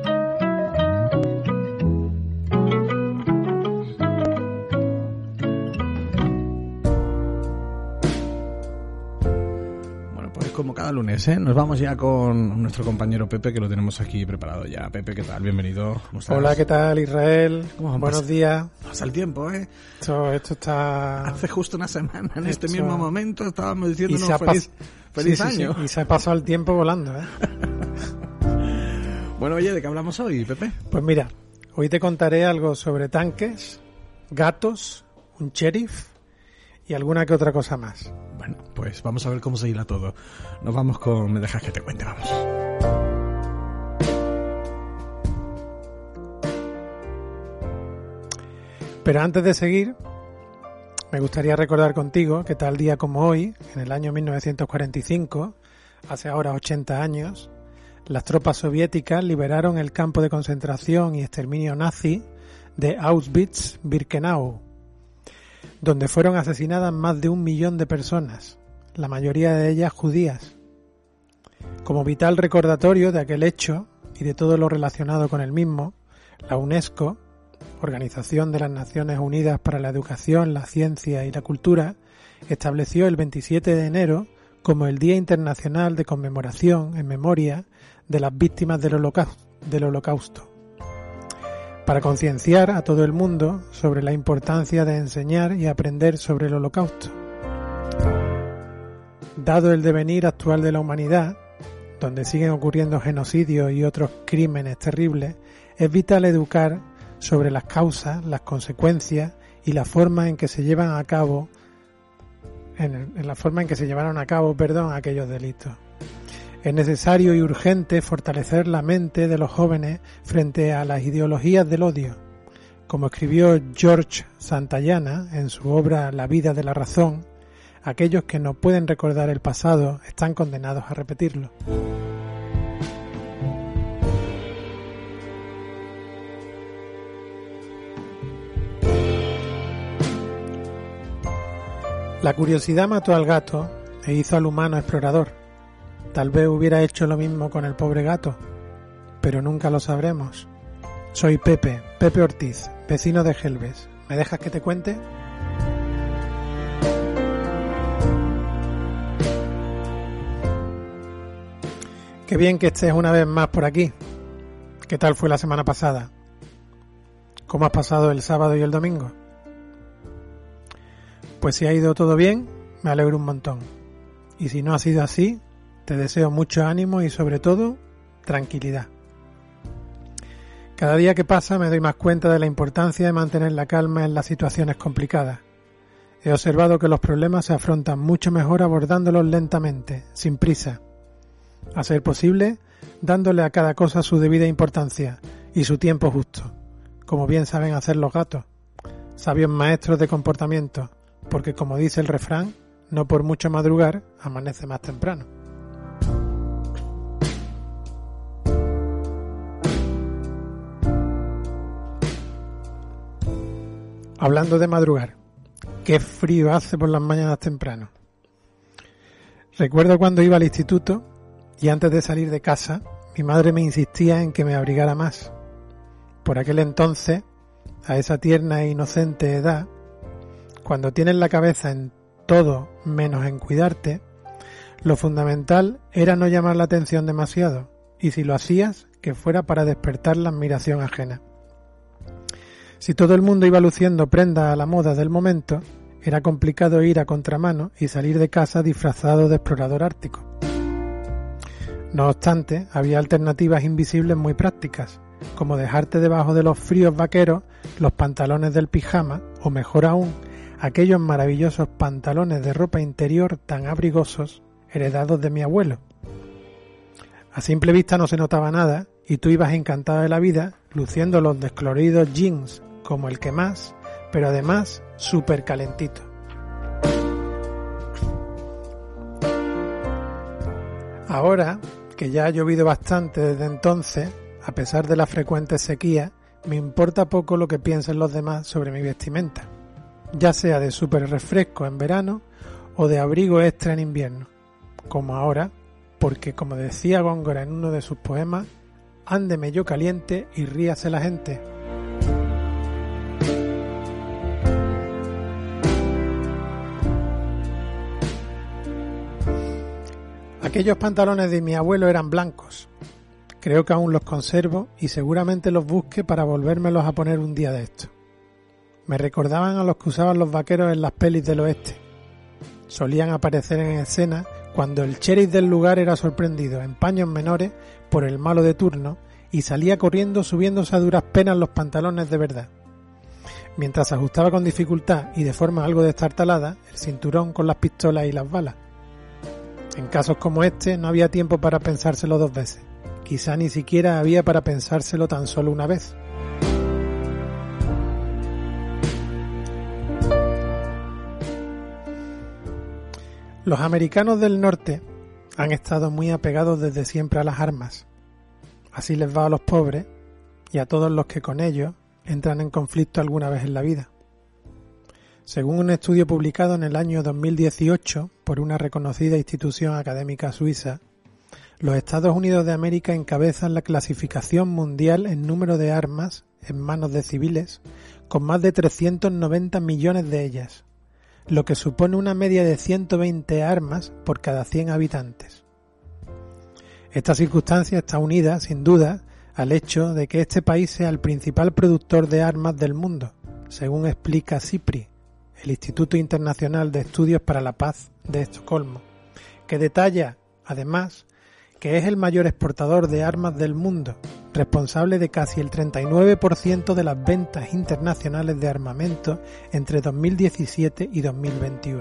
Speaker 2: Como cada lunes, nos vamos ya con nuestro compañero Pepe, que lo tenemos aquí preparado ya. Pepe, ¿qué tal? Bienvenido.
Speaker 12: Hola, ¿qué tal, Israel? Buenos días.
Speaker 2: Pasa el tiempo, ¿eh?
Speaker 12: Esto está...
Speaker 2: Hace justo una semana, en este mismo momento, estábamos diciéndonos feliz año.
Speaker 12: Sí, y se ha pasado el tiempo volando, ¿eh?
Speaker 2: Bueno, oye, ¿de qué hablamos hoy, Pepe?
Speaker 12: Pues mira, hoy te contaré algo sobre tanques, gatos, un sheriff y alguna que otra cosa más.
Speaker 2: Bueno, pues vamos a ver cómo se hila todo. Nos vamos con Me dejas que te cuente, vamos.
Speaker 12: Pero antes de seguir, me gustaría recordar contigo que tal día como hoy, en el año 1945, hace ahora 80 años, las tropas soviéticas liberaron el campo de concentración y exterminio nazi de Auschwitz-Birkenau, donde fueron asesinadas más de 1 millón de personas, la mayoría de ellas judías. Como vital recordatorio de aquel hecho y de todo lo relacionado con el mismo, la UNESCO, Organización de las Naciones Unidas para la Educación, la Ciencia y la Cultura, estableció el 27 de enero como el Día Internacional de Conmemoración en memoria de las víctimas del Holocausto, para concienciar a todo el mundo sobre la importancia de enseñar y aprender sobre el Holocausto. Dado el devenir actual de la humanidad, donde siguen ocurriendo genocidios y otros crímenes terribles, es vital educar sobre las causas, las consecuencias y la forma en que se llevan a cabo, aquellos delitos. Es necesario y urgente fortalecer la mente de los jóvenes frente a las ideologías del odio. Como escribió George Santayana en su obra La vida de la razón, aquellos que no pueden recordar el pasado están condenados a repetirlo. La curiosidad mató al gato e hizo al humano explorador. Tal vez hubiera hecho lo mismo con el pobre gato, pero nunca lo sabremos. Soy Pepe Ortiz, vecino de Gelbes. ¿Me dejas que te cuente? Qué bien que estés una vez más por aquí. ¿Qué tal fue la semana pasada? ¿Cómo has pasado el sábado y el domingo? Pues si ha ido todo bien, me alegro un montón. Y si no ha sido así, te deseo mucho ánimo y sobre todo, tranquilidad. Cada día que pasa me doy más cuenta de la importancia de mantener la calma en las situaciones complicadas. He observado que los problemas se afrontan mucho mejor abordándolos lentamente, sin prisa. A ser posible, dándole a cada cosa su debida importancia y su tiempo justo, como bien saben hacer los gatos, sabios maestros de comportamiento, porque como dice el refrán, no por mucho madrugar, amanece más temprano. Hablando de madrugar, qué frío hace por las mañanas temprano. Recuerdo cuando iba al instituto y antes de salir de casa, mi madre me insistía en que me abrigara más. Por aquel entonces, a esa tierna e inocente edad, cuando tienes la cabeza en todo menos en cuidarte, lo fundamental era no llamar la atención demasiado, y si lo hacías, que fuera para despertar la admiración ajena. Si todo el mundo iba luciendo prendas a la moda del momento, era complicado ir a contramano y salir de casa disfrazado de explorador ártico. No obstante, había alternativas invisibles muy prácticas, como dejarte debajo de los fríos vaqueros los pantalones del pijama, o mejor aún, aquellos maravillosos pantalones de ropa interior tan abrigosos heredados de mi abuelo. A simple vista no se notaba nada y tú ibas encantado de la vida luciendo los descoloridos jeans como el que más, pero además súper calentito. Ahora, que ya ha llovido bastante desde entonces, a pesar de la frecuente sequía, me importa poco lo que piensen los demás sobre mi vestimenta, ya sea de súper refresco en verano o de abrigo extra en invierno, como ahora, porque como decía Góngora en uno de sus poemas, ándeme yo caliente y ríase la gente. Aquellos pantalones de mi abuelo eran blancos. Creo que aún los conservo y seguramente los busque para volvérmelos a poner un día de esto. Me recordaban a los que usaban los vaqueros en las pelis del oeste. Solían aparecer en escena cuando el sheriff del lugar era sorprendido en paños menores por el malo de turno y salía corriendo subiéndose a duras penas los pantalones de verdad. Mientras ajustaba con dificultad y de forma algo destartalada el cinturón con las pistolas y las balas. En casos como este no había tiempo para pensárselo dos veces. Quizá ni siquiera había para pensárselo tan solo una vez. Los americanos del norte han estado muy apegados desde siempre a las armas. Así les va a los pobres y a todos los que con ellos entran en conflicto alguna vez en la vida. Según un estudio publicado en el año 2018 por una reconocida institución académica suiza, los Estados Unidos de América encabezan la clasificación mundial en número de armas en manos de civiles, con más de 390 millones de ellas, lo que supone una media de 120 armas por cada 100 habitantes. Esta circunstancia está unida, sin duda, al hecho de que este país sea el principal productor de armas del mundo, según explica CIPRI, el Instituto Internacional de Estudios para la Paz de Estocolmo, que detalla, además, que es el mayor exportador de armas del mundo, responsable de casi el 39% de las ventas internacionales de armamento entre 2017 y 2021.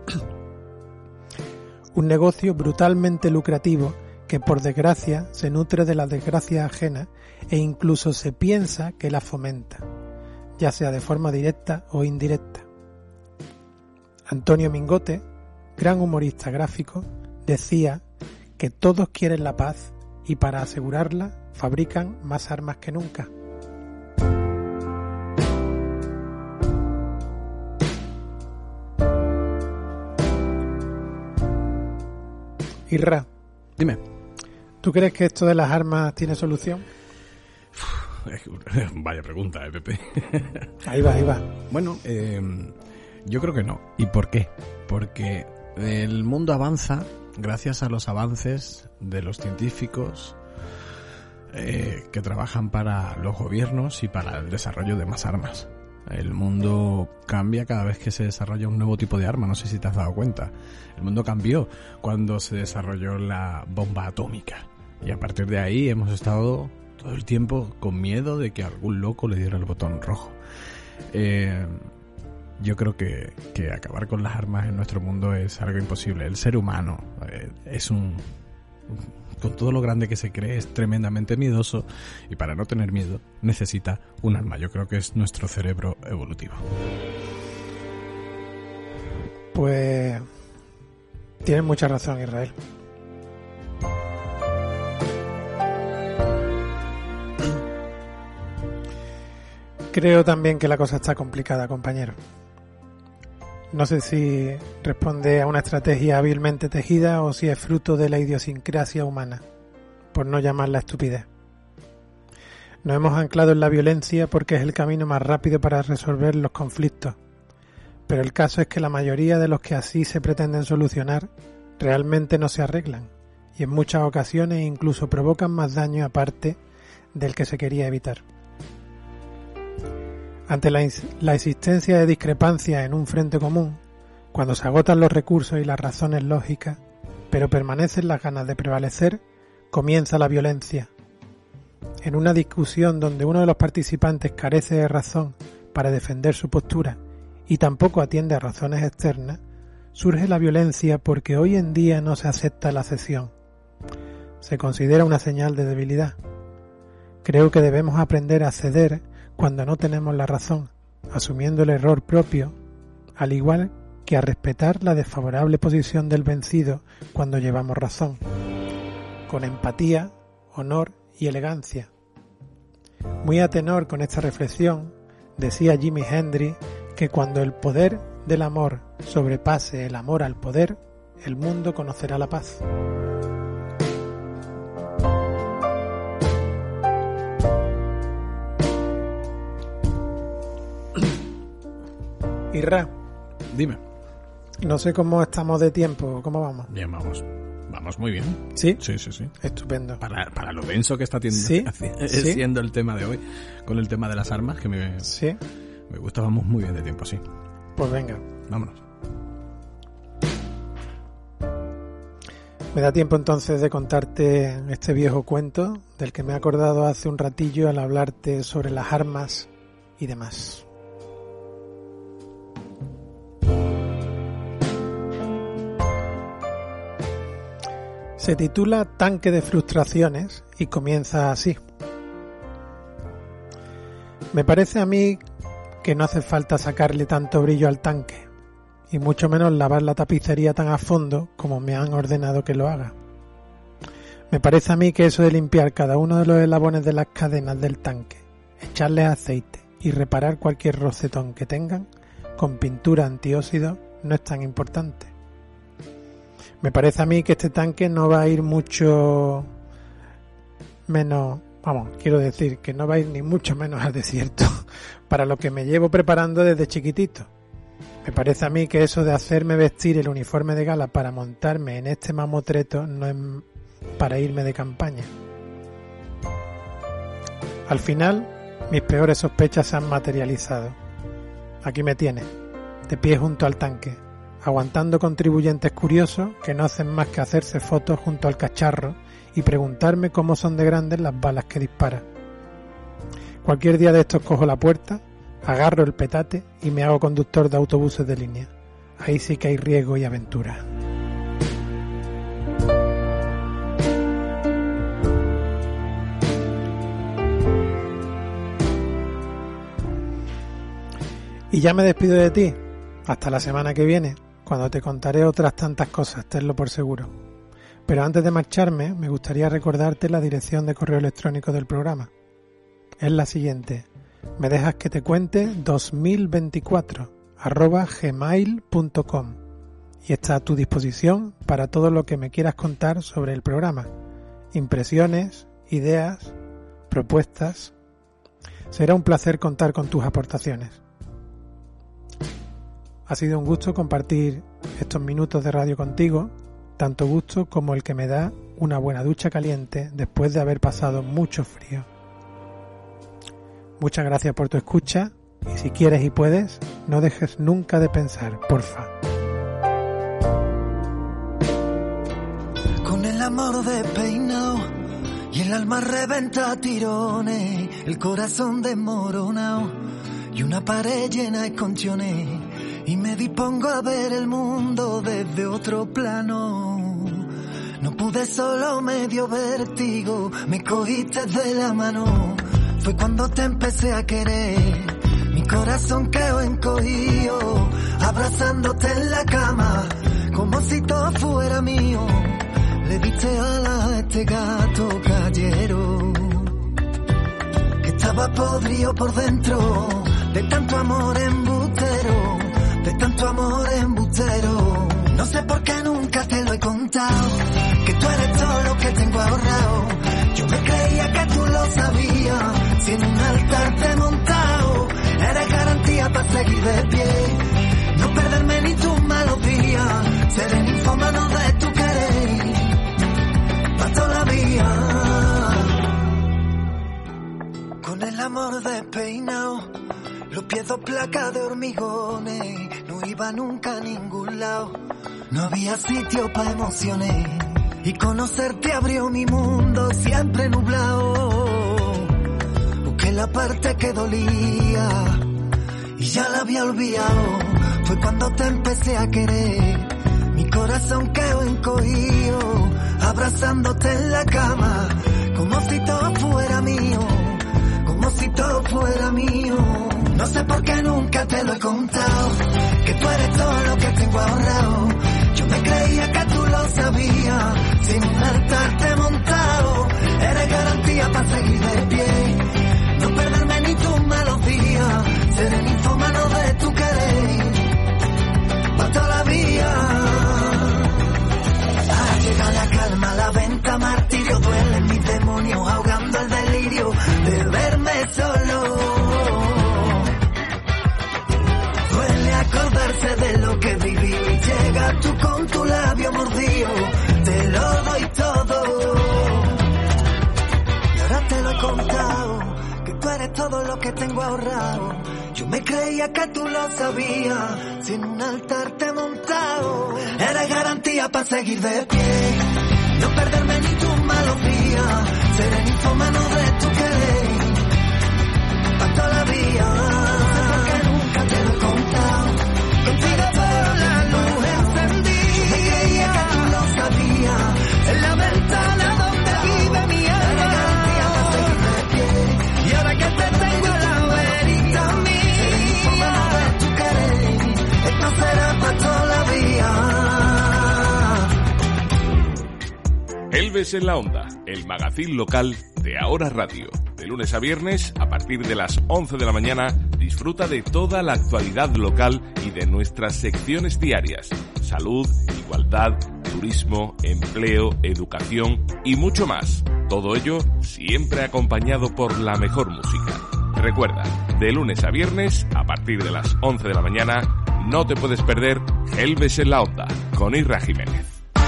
Speaker 12: Un negocio brutalmente lucrativo que, por desgracia, se nutre de las desgracias ajenas e incluso se piensa que las fomenta, ya sea de forma directa o indirecta. Antonio Mingote, gran humorista gráfico, decía que todos quieren la paz y para asegurarla fabrican más armas que nunca. Irra,
Speaker 2: dime,
Speaker 12: ¿tú crees que esto de las armas tiene solución?
Speaker 2: Vaya pregunta, Pepe.
Speaker 12: Ahí va.
Speaker 2: Bueno, yo creo que no. ¿Y por qué? Porque el mundo avanza gracias a los avances de los científicos que trabajan para los gobiernos y para el desarrollo de más armas. El mundo cambia cada vez que se desarrolla un nuevo tipo de arma, no sé si te has dado cuenta. El mundo cambió cuando se desarrolló la bomba atómica. Y a partir de ahí hemos estado todo el tiempo con miedo de que algún loco le diera el botón rojo. Yo creo que acabar con las armas en nuestro mundo es algo imposible. El ser humano con todo lo grande que se cree, es tremendamente miedoso y para no tener miedo necesita un arma. Yo creo que es nuestro cerebro evolutivo.
Speaker 12: Pues tienes mucha razón, Israel. Creo también que la cosa está complicada, compañero. No sé si responde a una estrategia hábilmente tejida o si es fruto de la idiosincrasia humana, por no llamarla estupidez. Nos hemos anclado en la violencia porque es el camino más rápido para resolver los conflictos, pero el caso es que la mayoría de los que así se pretenden solucionar realmente no se arreglan y en muchas ocasiones incluso provocan más daño aparte del que se quería evitar. Ante la existencia de discrepancias en un frente común, cuando se agotan los recursos y las razones lógicas, pero permanecen las ganas de prevalecer, comienza la violencia. En una discusión donde uno de los participantes carece de razón para defender su postura y tampoco atiende a razones externas, surge la violencia porque hoy en día no se acepta la cesión. Se considera una señal de debilidad. Creo que debemos aprender a ceder cuando no tenemos la razón, asumiendo el error propio, al igual que a respetar la desfavorable posición del vencido cuando llevamos razón, con empatía, honor y elegancia. Muy a tenor con esta reflexión, decía Jimi Hendrix que cuando el poder del amor sobrepase el amor al poder, el mundo conocerá la paz. Irra,
Speaker 2: dime.
Speaker 12: No sé cómo estamos de tiempo, ¿cómo vamos?
Speaker 2: Bien, vamos muy bien.
Speaker 12: ¿Sí?
Speaker 2: Sí.
Speaker 12: Estupendo.
Speaker 2: Para lo denso que está
Speaker 12: ¿Sí?
Speaker 2: siendo el tema de hoy, con el tema de las armas, que me gusta, vamos muy bien de tiempo, sí.
Speaker 12: Pues venga.
Speaker 2: Vámonos.
Speaker 12: Me da tiempo entonces de contarte este viejo cuento del que me he acordado hace un ratillo al hablarte sobre las armas y demás. Se titula Tanque de frustraciones y comienza así. Me parece a mí que no hace falta sacarle tanto brillo al tanque, y mucho menos lavar la tapicería tan a fondo como me han ordenado que lo haga. Me parece a mí que eso de limpiar cada uno de los eslabones de las cadenas del tanque, echarles aceite y reparar cualquier rocetón que tengan con pintura antióxido no es tan importante. Me parece a mí que este tanque no va a ir mucho menos, quiero decir que no va a ir ni mucho menos al desierto, para lo que me llevo preparando desde chiquitito. Me parece a mí que eso de hacerme vestir el uniforme de gala para montarme en este mamotreto no es para irme de campaña. Al final, mis peores sospechas se han materializado. Aquí me tienes, de pie junto al tanque, aguantando contribuyentes curiosos que no hacen más que hacerse fotos junto al cacharro y preguntarme cómo son de grandes las balas que dispara. Cualquier día de estos cojo la puerta, agarro el petate y me hago conductor de autobuses de línea. Ahí sí que hay riesgo y aventura. Y ya me despido de ti. Hasta la semana que viene, cuando te contaré otras tantas cosas, tenlo por seguro. Pero antes de marcharme, me gustaría recordarte la dirección de correo electrónico del programa. Es la siguiente: me dejas que te cuente 2024@gmail.com, y está a tu disposición para todo lo que me quieras contar sobre el programa. Impresiones, ideas, propuestas. Será un placer contar con tus aportaciones. Ha sido un gusto compartir estos minutos de radio contigo, tanto gusto como el que me da una buena ducha caliente después de haber pasado mucho frío. Muchas gracias por tu escucha, y si quieres y puedes, no dejes nunca de pensar, porfa.
Speaker 3: Con el amor despeinado y el alma reventa a tirones, el corazón desmoronado y una pared llena de esconciones, y me dispongo a ver el mundo desde otro plano. No pude, solo me dio vértigo, me cogiste de la mano. Fue cuando te empecé a querer, mi corazón quedó encogido, abrazándote en la cama, como si todo fuera mío. Le diste alas a este gato callejero, que estaba podrido por dentro, de tanto amor embustero, de tanto amor embustero. No sé por qué nunca te lo he contado, que tú eres todo lo que tengo ahorrado. Yo me creía que tú lo sabías, si en un altar te he montado, eres garantía para seguir de pie, no perderme ni tus malos días, ser el ninfómano de tu querer, para toda la vida. Con el amor despeinado, los pies dos placas de hormigones, no iba nunca a ningún lado, no había sitio para emociones, y conocerte abrió mi mundo siempre nublado. Busqué la parte que dolía y ya la había olvidado. Fue cuando te empecé a querer, mi corazón quedó encogido, abrazándote en la cama, como si todo fuera mío, como si todo fuera mío. No sé por qué nunca te lo he contado, que tú eres todo lo que tengo ahorrado. Yo me creía que tú lo sabías, sin un altar te he montado. Eres garantía para seguir de pie, no perderme ni tus malos días. Ser el infomano de tu querer, pa' toda la vida. Ah, llega la calma, la venta, martirio. Duelen mis demonios, ahogando el delirio de verme solo. Duele acordarse de lo que viví. Llega tú con tu labio mordido, te lo doy todo. Y ahora te lo he contado, que tú eres todo lo que tengo ahorrado. Yo me creía que tú lo sabías, sin un altar te he montado. Eres garantía para seguir de pie, no perderme ni tus malos días. Ser el infomano de tu querer, pa' toda la vida. Porque nunca te lo he contado, contigo por la luz encendí. Yo me creía que tú lo sabías, en la ventana donde vive mi alma. Eres garantía para seguir de pie, y ahora que te tengo a la verita mía, esto será para toda la vida.
Speaker 4: Elves en la Onda, el magazín local de Ahora Radio. De lunes a viernes, a partir de las 11 de la mañana, disfruta de toda la actualidad local y de nuestras secciones diarias. Salud, igualdad, turismo, empleo, educación y mucho más. Todo ello siempre acompañado por la mejor música. Recuerda, de lunes a viernes, a partir de las 11 de la mañana, no te puedes perder Elves en la Onda, con Isra Jiménez.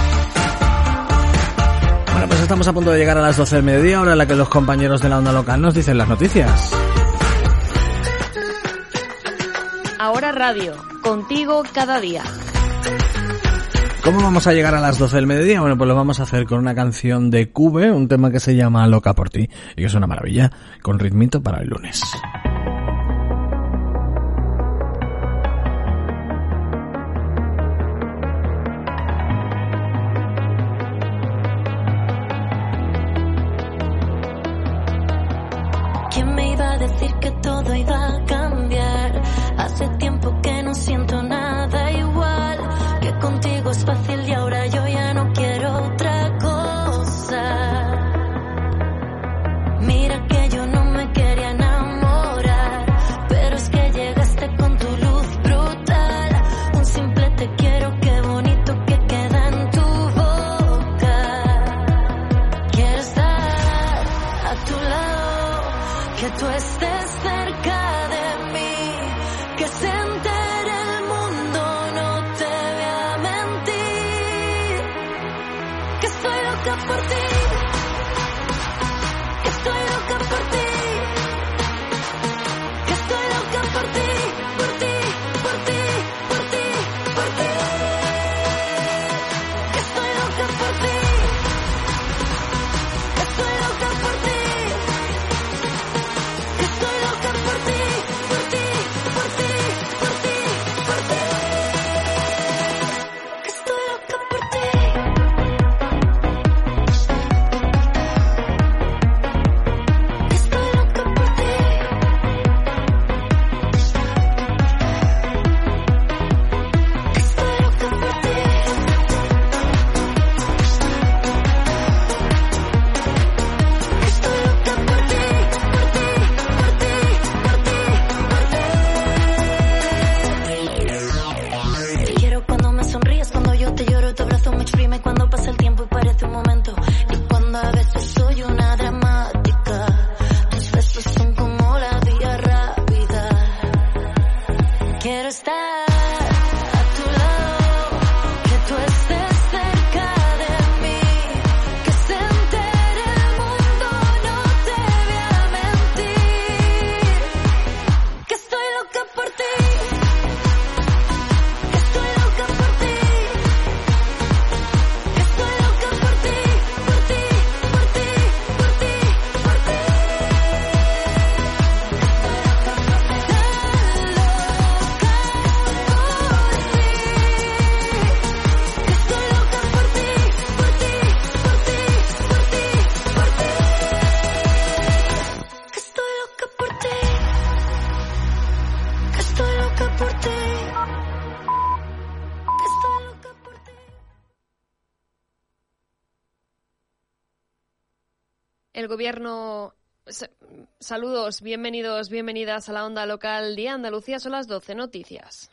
Speaker 2: Bueno, pues estamos a punto de llegar a las 12 del mediodía, hora en la que los compañeros de la Onda Local nos dicen las noticias.
Speaker 1: Ahora Radio, contigo cada día.
Speaker 2: ¿Cómo vamos a llegar a las 12 del mediodía? Bueno, pues lo vamos a hacer con una canción de Cube, un tema que se llama Loca por ti, y que es una maravilla, con ritmito para el lunes.
Speaker 13: ¿Quién me iba a decir que todo iba a cambiar? Hace tiempo que no siento nada igual, que contigo es fácil y ahora yo ya no quiero otra cosa. Mira que yo no me quería enamorar, pero es que llegaste con tu luz brutal. Un simple te quiero, qué bonito que queda en tu boca. Quiero estar a tu lado, que tú estés cerca de mí, que se entere el mundo, no te voy a mentir, que estoy loca por ti, que estoy loca por ti, que estoy loca por ti, por ti, por ti, por ti, por ti, que estoy loca por ti, que estoy loca por ti. Estoy loca por ti, por ti, por ti, por ti, por ti. Estoy loca por ti.
Speaker 1: El Gobierno... Saludos, bienvenidas a la onda local de Andalucía. Son las 12 noticias.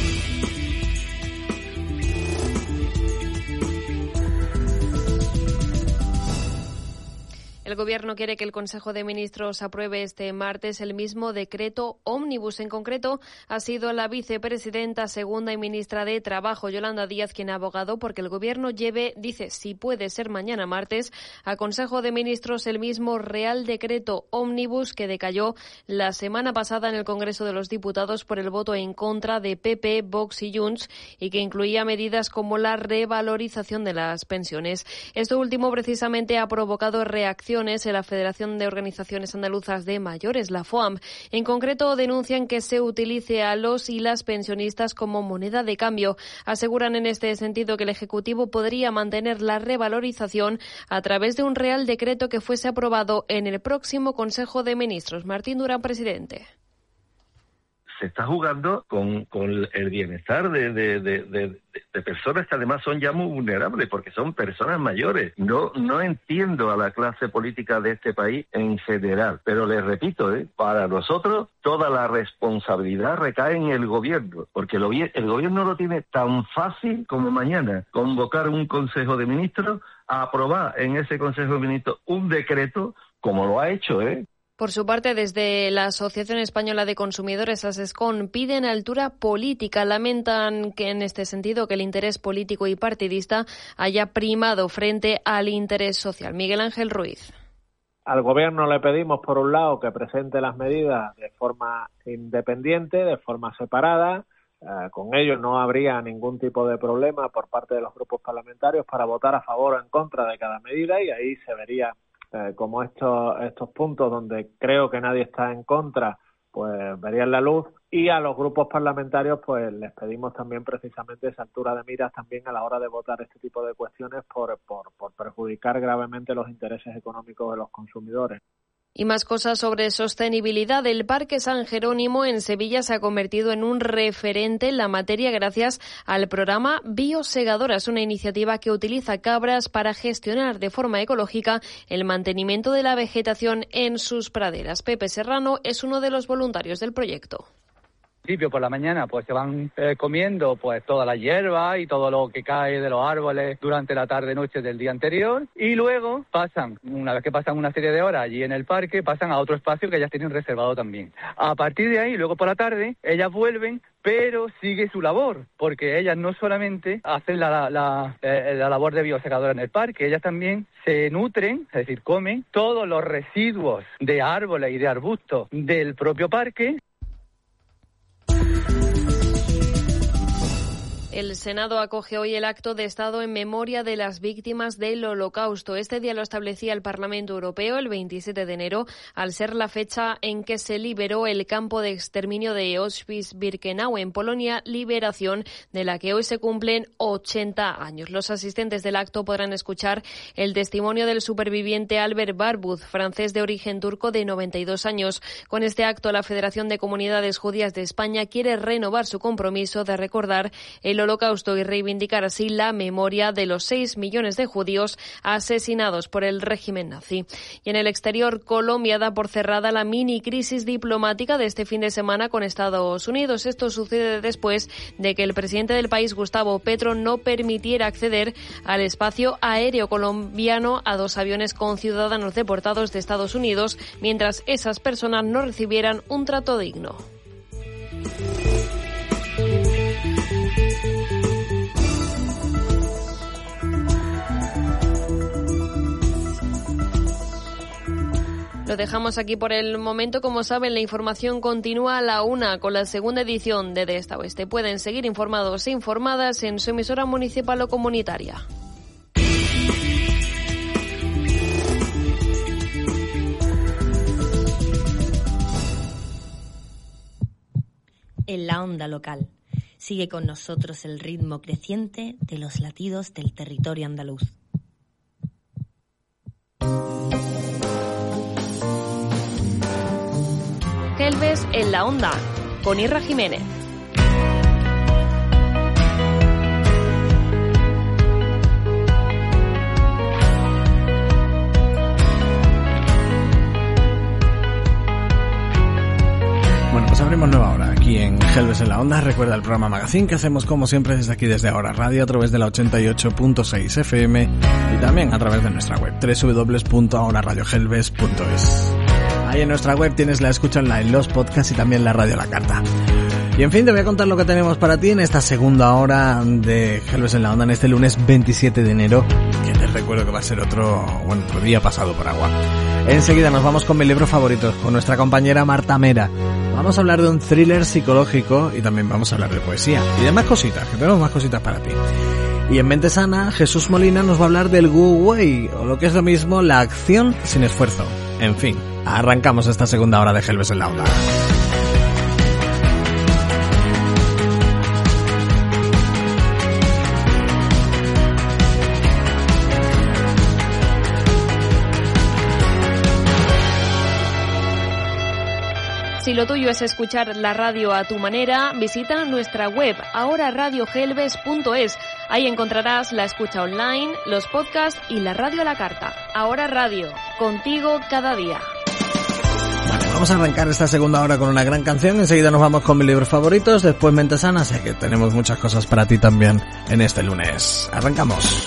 Speaker 1: El Gobierno quiere que el Consejo de Ministros apruebe este martes el mismo decreto ómnibus. En concreto, ha sido la vicepresidenta segunda y ministra de Trabajo, Yolanda Díaz, quien ha abogado porque el Gobierno lleve, dice, si puede ser mañana martes, a Consejo de Ministros el mismo Real Decreto ómnibus que decayó la semana pasada en el Congreso de los Diputados por el voto en contra de PP, Vox y Junts y que incluía medidas como la revalorización de las pensiones. Esto último precisamente ha provocado reacciones en la Federación de Organizaciones Andaluzas de Mayores, la FOAM. En concreto, denuncian que se utilice a los y las pensionistas como moneda de cambio. Aseguran en este sentido que el Ejecutivo podría mantener la revalorización a través de un Real Decreto que fuese aprobado en el próximo Consejo de Ministros. Martín Durán, presidente.
Speaker 14: Se está jugando con el bienestar de personas que además son ya muy vulnerables porque son personas mayores. No entiendo a la clase política de este país en general, pero les repito, para nosotros toda la responsabilidad recae en el gobierno, porque el gobierno lo tiene tan fácil como mañana convocar un Consejo de Ministros, a aprobar en ese Consejo de Ministros un decreto, como lo ha hecho,
Speaker 1: Por su parte, desde la Asociación Española de Consumidores, ASESCON, piden altura política. Lamentan que en este sentido que el interés político y partidista haya primado frente al interés social. Miguel Ángel Ruiz.
Speaker 15: Al Gobierno le pedimos, por un lado, que presente las medidas de forma independiente, de forma separada. Con ello no habría ningún tipo de problema por parte de los grupos parlamentarios para votar a favor o en contra de cada medida y ahí se vería como estos puntos donde creo que nadie está en contra, pues verían la luz. Y a los grupos parlamentarios, pues les pedimos también precisamente esa altura de miras también a la hora de votar este tipo de cuestiones por perjudicar gravemente los intereses económicos de los consumidores.
Speaker 1: Y más cosas sobre sostenibilidad. El Parque San Jerónimo en Sevilla se ha convertido en un referente en la materia gracias al programa Biosegadoras, una iniciativa que utiliza cabras para gestionar de forma ecológica el mantenimiento de la vegetación en sus praderas. Pepe Serrano es uno de los voluntarios del proyecto.
Speaker 16: Por la mañana pues se van comiendo pues toda la hierba y todo lo que cae de los árboles durante la tarde-noche del día anterior y luego pasan, una vez que pasan una serie de horas allí en el parque, pasan a otro espacio que ellas tienen reservado también. A partir de ahí, luego por la tarde, ellas vuelven, pero sigue su labor, porque ellas no solamente hacen la labor de biosegadora en el parque, ellas también se nutren, es decir, comen todos los residuos de árboles y de arbustos del propio parque.
Speaker 1: El Senado acoge hoy el acto de Estado en memoria de las víctimas del Holocausto. Este día lo establecía el Parlamento Europeo el 27 de enero, al ser la fecha en que se liberó el campo de exterminio de Auschwitz-Birkenau en Polonia, liberación de la que hoy se cumplen 80 años. Los asistentes del acto podrán escuchar el testimonio del superviviente Albert Barbuz, francés de origen turco de 92 años. Con este acto, la Federación de Comunidades Judías de España quiere renovar su compromiso de recordar el Holocausto y reivindicar así la memoria de los 6 millones de judíos asesinados por el régimen nazi. Y en el exterior, Colombia da por cerrada la mini crisis diplomática de este fin de semana con Estados Unidos. Esto sucede después de que el presidente del país, Gustavo Petro, no permitiera acceder al espacio aéreo colombiano a 2 aviones con ciudadanos deportados de Estados Unidos, mientras esas personas no recibieran un trato digno. Lo dejamos aquí por el momento. Como saben, la información continúa a la 1 con la segunda edición de Esta Oeste. Pueden seguir informados e informadas en su emisora municipal o comunitaria.
Speaker 17: En la onda local. Sigue con nosotros el ritmo creciente de los latidos del territorio andaluz.
Speaker 1: Gelbes en la onda, con Irra Jiménez.
Speaker 2: Abrimos nueva hora aquí en Gelbes en la Onda. Recuerda el programa Magazine que hacemos como siempre desde aquí, desde Ahora Radio, a través de la 88.6 FM y también a través de nuestra web www.ahoraradiogelbes.es. Ahí en nuestra web tienes la escucha online, los podcasts y también la radio a la carta. Y en fin, te voy a contar lo que tenemos para ti en esta segunda hora de Gelbes en la Onda, en este lunes 27 de enero, que te recuerdo que va a ser otro día pasado por agua. Enseguida nos vamos con mi libro favorito, con nuestra compañera Marta Mera. Vamos a hablar de un thriller psicológico y también vamos a hablar de poesía y de más cositas, que tenemos más cositas para ti. Y en Mente Sana, Jesús Molina nos va a hablar del Wu Wei, o lo que es lo mismo, la acción sin esfuerzo. En fin, arrancamos esta segunda hora de Gelbes en la Onda.
Speaker 1: Si lo tuyo es escuchar la radio a tu manera, visita nuestra web ahoraradiogelbes.es. Ahí encontrarás la escucha online, los podcasts y la radio a la carta. Ahora Radio, contigo cada día.
Speaker 2: Vale, vamos a arrancar esta segunda hora con una gran canción. Enseguida nos vamos con mis libros favoritos, después Mente Sana, así que tenemos muchas cosas para ti también en este lunes. Arrancamos.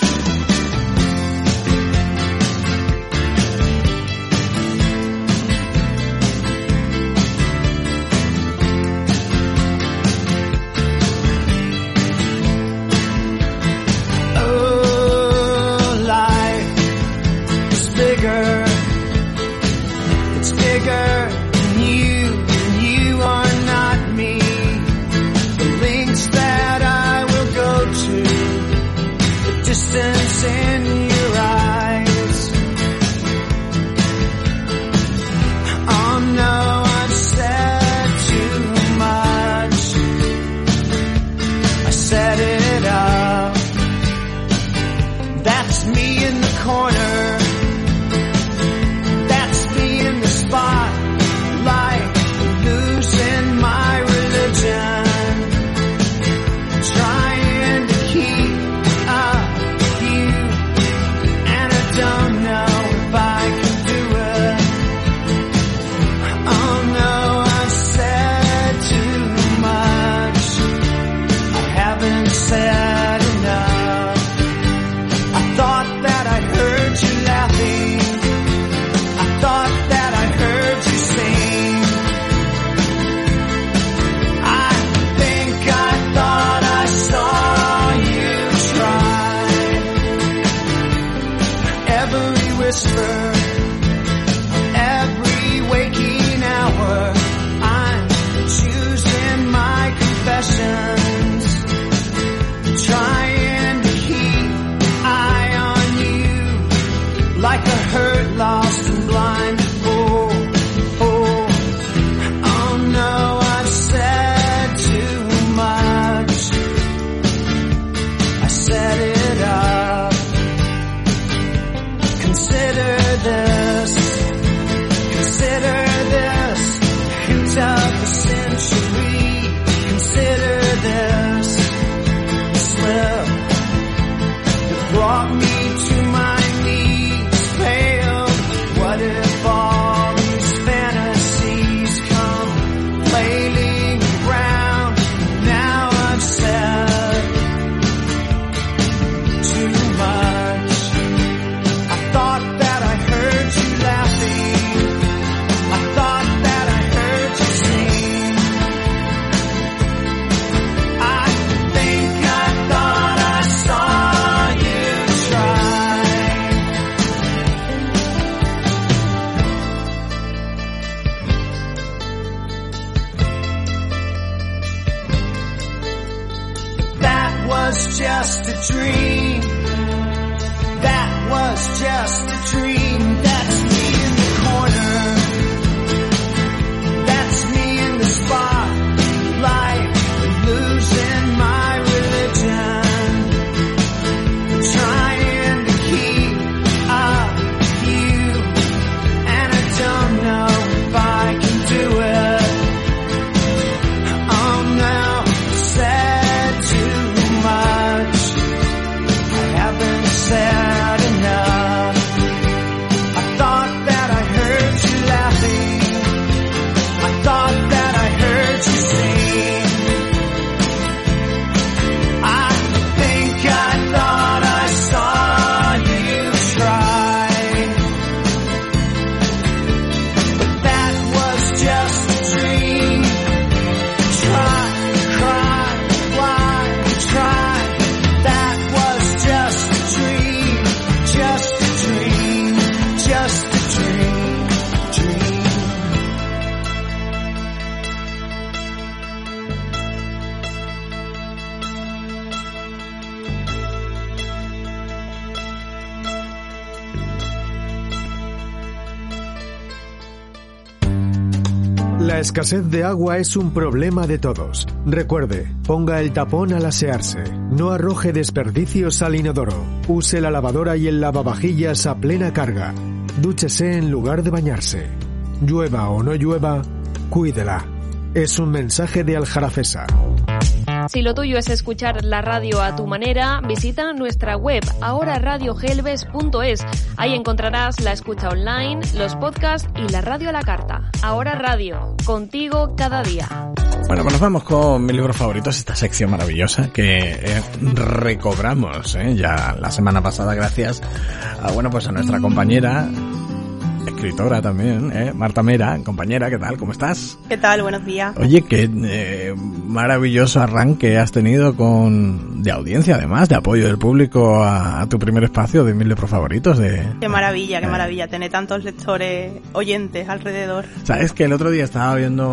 Speaker 8: La escasez de agua es un problema de todos. Recuerde, ponga el tapón al asearse. No arroje desperdicios al inodoro. Use la lavadora y el lavavajillas a plena carga. Dúchese en lugar de bañarse. Llueva o no llueva, cuídela. Es un mensaje de Aljarafesa.
Speaker 1: Si lo tuyo es escuchar la radio a tu manera, visita nuestra web ahoraradiogelbes.es. Ahí encontrarás la escucha online, los podcasts y la radio a la carta. Ahora Radio, contigo cada día.
Speaker 2: Bueno, pues nos vamos con mis libros favoritos, esta sección maravillosa que recobramos ya la semana pasada gracias a nuestra compañera, escritora también, Marta Mera. Compañera, ¿qué tal? ¿Cómo estás?
Speaker 18: ¿Qué tal? Buenos días.
Speaker 2: Oye, qué maravilloso arranque has tenido de audiencia, además, de apoyo del público a tu primer espacio de 1000 libros favoritos.
Speaker 18: Qué maravilla, tener tantos lectores, oyentes alrededor.
Speaker 2: Sabes que el otro día estaba viendo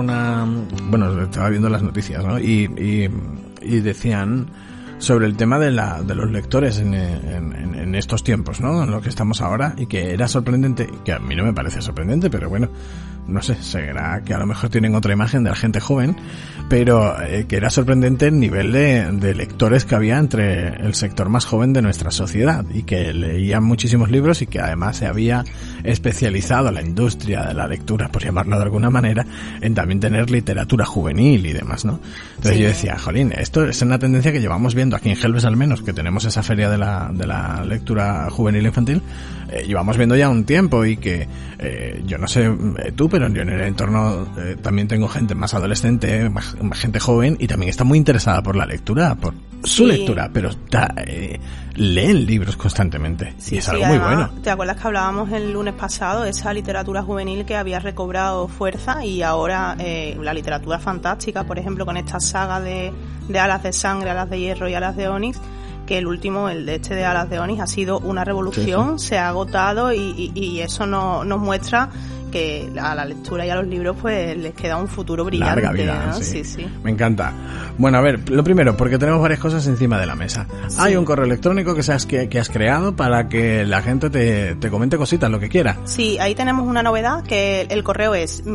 Speaker 2: las noticias, ¿no? Y decían sobre el tema de los lectores en estos tiempos, ¿no? En lo que estamos ahora, y que era sorprendente, que a mí no me parece sorprendente, pero bueno, no sé, será que a lo mejor tienen otra imagen de la gente joven, pero que era sorprendente el nivel de lectores que había entre el sector más joven de nuestra sociedad, y que leían muchísimos libros, y que además se había especializado la industria de la lectura, por llamarlo de alguna manera, en también tener literatura juvenil y demás, ¿no? Entonces yo decía, jolín, esto es una tendencia que llevamos viendo aquí en Gelbes, al menos, que tenemos esa feria de la lectura juvenil e infantil, llevamos viendo ya un tiempo, y que yo no sé tú, pero yo en el entorno también tengo gente más adolescente, más gente joven, y también está muy interesada por la lectura, por su lectura, pero leen libros constantemente, y es algo muy bueno.
Speaker 18: ¿Te acuerdas que hablábamos el lunes pasado de esa literatura juvenil que había recobrado fuerza, y ahora la literatura fantástica, por ejemplo, con esta saga de Alas de Sangre, Alas de Hierro y Alas de Onix, que el último, el de Alas de Onix, ha sido una revolución, se ha agotado, y eso nos muestra que a la lectura y a los libros pues les queda un futuro brillante.
Speaker 2: Larga vida,
Speaker 18: ¿no?
Speaker 2: sí.
Speaker 18: Sí.
Speaker 2: Me encanta. Bueno, a ver, lo primero, porque tenemos varias cosas encima de la mesa. Sí. Hay un correo electrónico que has creado para que la gente te comente cositas, lo que quiera.
Speaker 18: Sí, ahí tenemos una novedad, que el correo es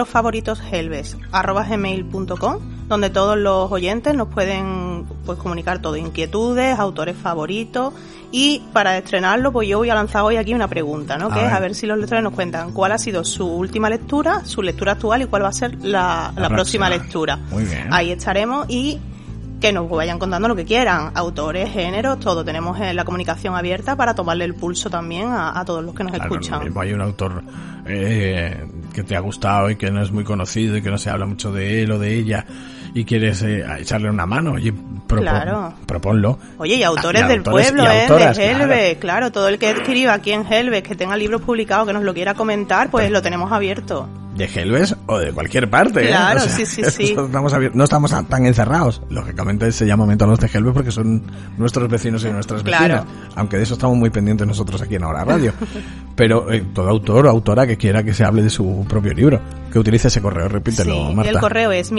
Speaker 18: mislibrosfavoritosgelbes@gmail.com, donde todos los oyentes nos pueden comunicar todo, inquietudes, autores favoritos, y para estrenarlo pues yo voy a lanzar hoy aquí una pregunta, ¿no? Que es a ver si los lectores nos cuentan cuál ha sido su última lectura, su lectura actual, y cuál va a ser la próxima lectura.
Speaker 2: Muy bien.
Speaker 18: Ahí estaremos, y que nos vayan contando lo que quieran, autores, géneros, todo. Tenemos la comunicación abierta para tomarle el pulso también a todos los que nos escuchan.
Speaker 2: Hay un autor que te ha gustado y que no es muy conocido y que no se habla mucho de él o de ella, y quieres echarle una mano, oye, proponlo.
Speaker 18: Oye, y autores del pueblo, de Gelbes, claro, todo el que escriba aquí en Gelbes, que tenga libros publicados, que nos lo quiera comentar, pues lo tenemos abierto.
Speaker 2: De Gelbes o de cualquier parte.
Speaker 18: Claro,
Speaker 2: o sea,
Speaker 18: sí.
Speaker 2: No estamos tan encerrados. Lógicamente se llama Métodos de Gelbes porque son nuestros vecinos y nuestras vecinas. Aunque de eso estamos muy pendientes nosotros aquí en Ahora Radio. Pero todo autor o autora que quiera que se hable de su propio libro, que utilice ese correo, repítelo, Marta.
Speaker 18: El correo es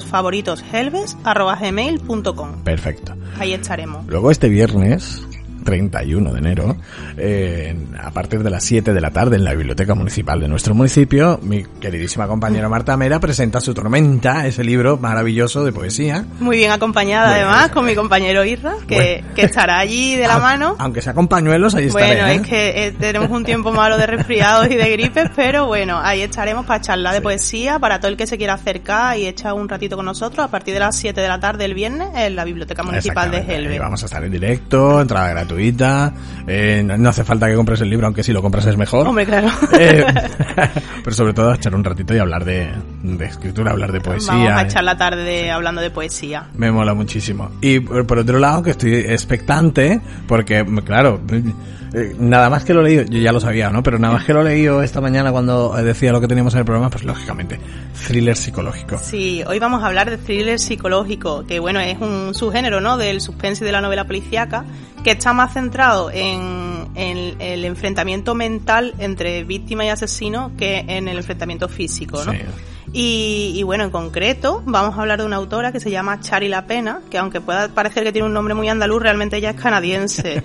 Speaker 18: mislibrosfavoritosgelbes@gmail.com.
Speaker 2: Perfecto.
Speaker 18: Ahí estaremos.
Speaker 2: Luego este viernes 31 de enero, a partir de las 7 de la tarde, en la biblioteca municipal de nuestro municipio, mi queridísima compañera Marta Mera presenta su Tormenta, ese libro maravilloso de poesía.
Speaker 18: Muy bien acompañada, además, con mi compañero Irra, que estará allí de la mano.
Speaker 2: Aunque sea con pañuelos, ahí estaré.
Speaker 18: Bueno, es que tenemos un tiempo malo de resfriados y de gripes, pero bueno, ahí estaremos para charlar de poesía, para todo el que se quiera acercar y echar un ratito con nosotros, a partir de las 7 de la tarde el viernes, en la biblioteca municipal de Gelbes.
Speaker 2: Vamos a estar en directo, entrada gratuita. No hace falta que compres el libro, aunque si lo compras es mejor.
Speaker 18: Hombre, claro.
Speaker 2: Pero sobre todo echar un ratito y hablar de escritura, hablar de poesía.
Speaker 18: Vamos a echar la tarde hablando de poesía.
Speaker 2: Me mola muchísimo. Y por otro lado, que estoy expectante, porque claro, nada más que lo he leído, yo ya lo sabía, ¿no? Pero nada más que lo he leído esta mañana cuando decía lo que teníamos en el programa, pues lógicamente, thriller psicológico.
Speaker 18: Sí, hoy vamos a hablar de thriller psicológico, que bueno, es un subgénero, ¿no? Del suspense y de la novela policíaca, que está más centrado en el enfrentamiento mental entre víctima y asesino que en el enfrentamiento físico, ¿no? Sí. Y bueno, en concreto vamos a hablar de una autora que se llama Chari La Pena, que aunque pueda parecer que tiene un nombre muy andaluz, realmente ella es canadiense.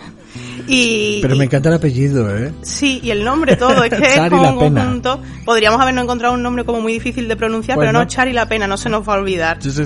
Speaker 2: Pero me encanta el apellido, ¿eh?
Speaker 18: Sí, y el nombre todo, es que es como un conjunto. Podríamos habernos encontrado un nombre como muy difícil de pronunciar, pues pero no, Chari La Pena, no se nos va a olvidar.
Speaker 2: Sí.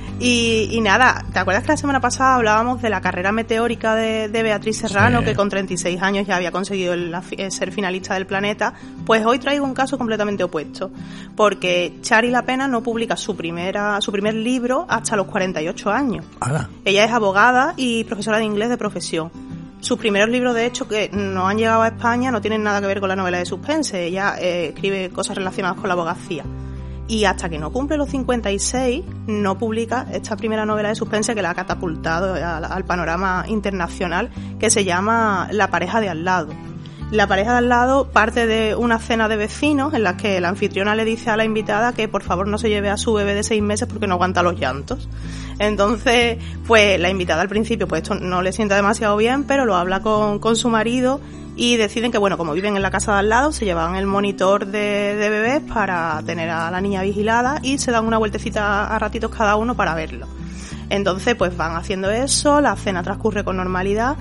Speaker 18: Y nada, ¿te acuerdas que la semana pasada hablábamos de la carrera meteórica de Beatriz Serrano, que con 36 años ya había conseguido ser finalista del Planeta? Pues hoy traigo un caso completamente opuesto, porque Chari La Pena no publica su primer libro hasta los 48 años.
Speaker 2: ¡Hala!
Speaker 18: Ella es abogada y profesora de inglés de profesión. Sus primeros libros, de hecho, que no han llegado a España, no tienen nada que ver con la novela de suspense. Ella escribe cosas relacionadas con la abogacía. Y hasta que no cumple los 56, no publica esta primera novela de suspense que la ha catapultado al panorama internacional, que se llama La pareja de al lado. La pareja de al lado parte de una cena de vecinos en la que la anfitriona le dice a la invitada que por favor no se lleve a su bebé de 6 meses porque no aguanta los llantos. Entonces, pues la invitada al principio, pues esto no le sienta demasiado bien, pero lo habla con su marido y deciden que, bueno, como viven en la casa de al lado, se llevan el monitor de bebés para tener a la niña vigilada y se dan una vueltecita a ratitos cada uno para verlo. Entonces, pues van haciendo eso, la cena transcurre con normalidad.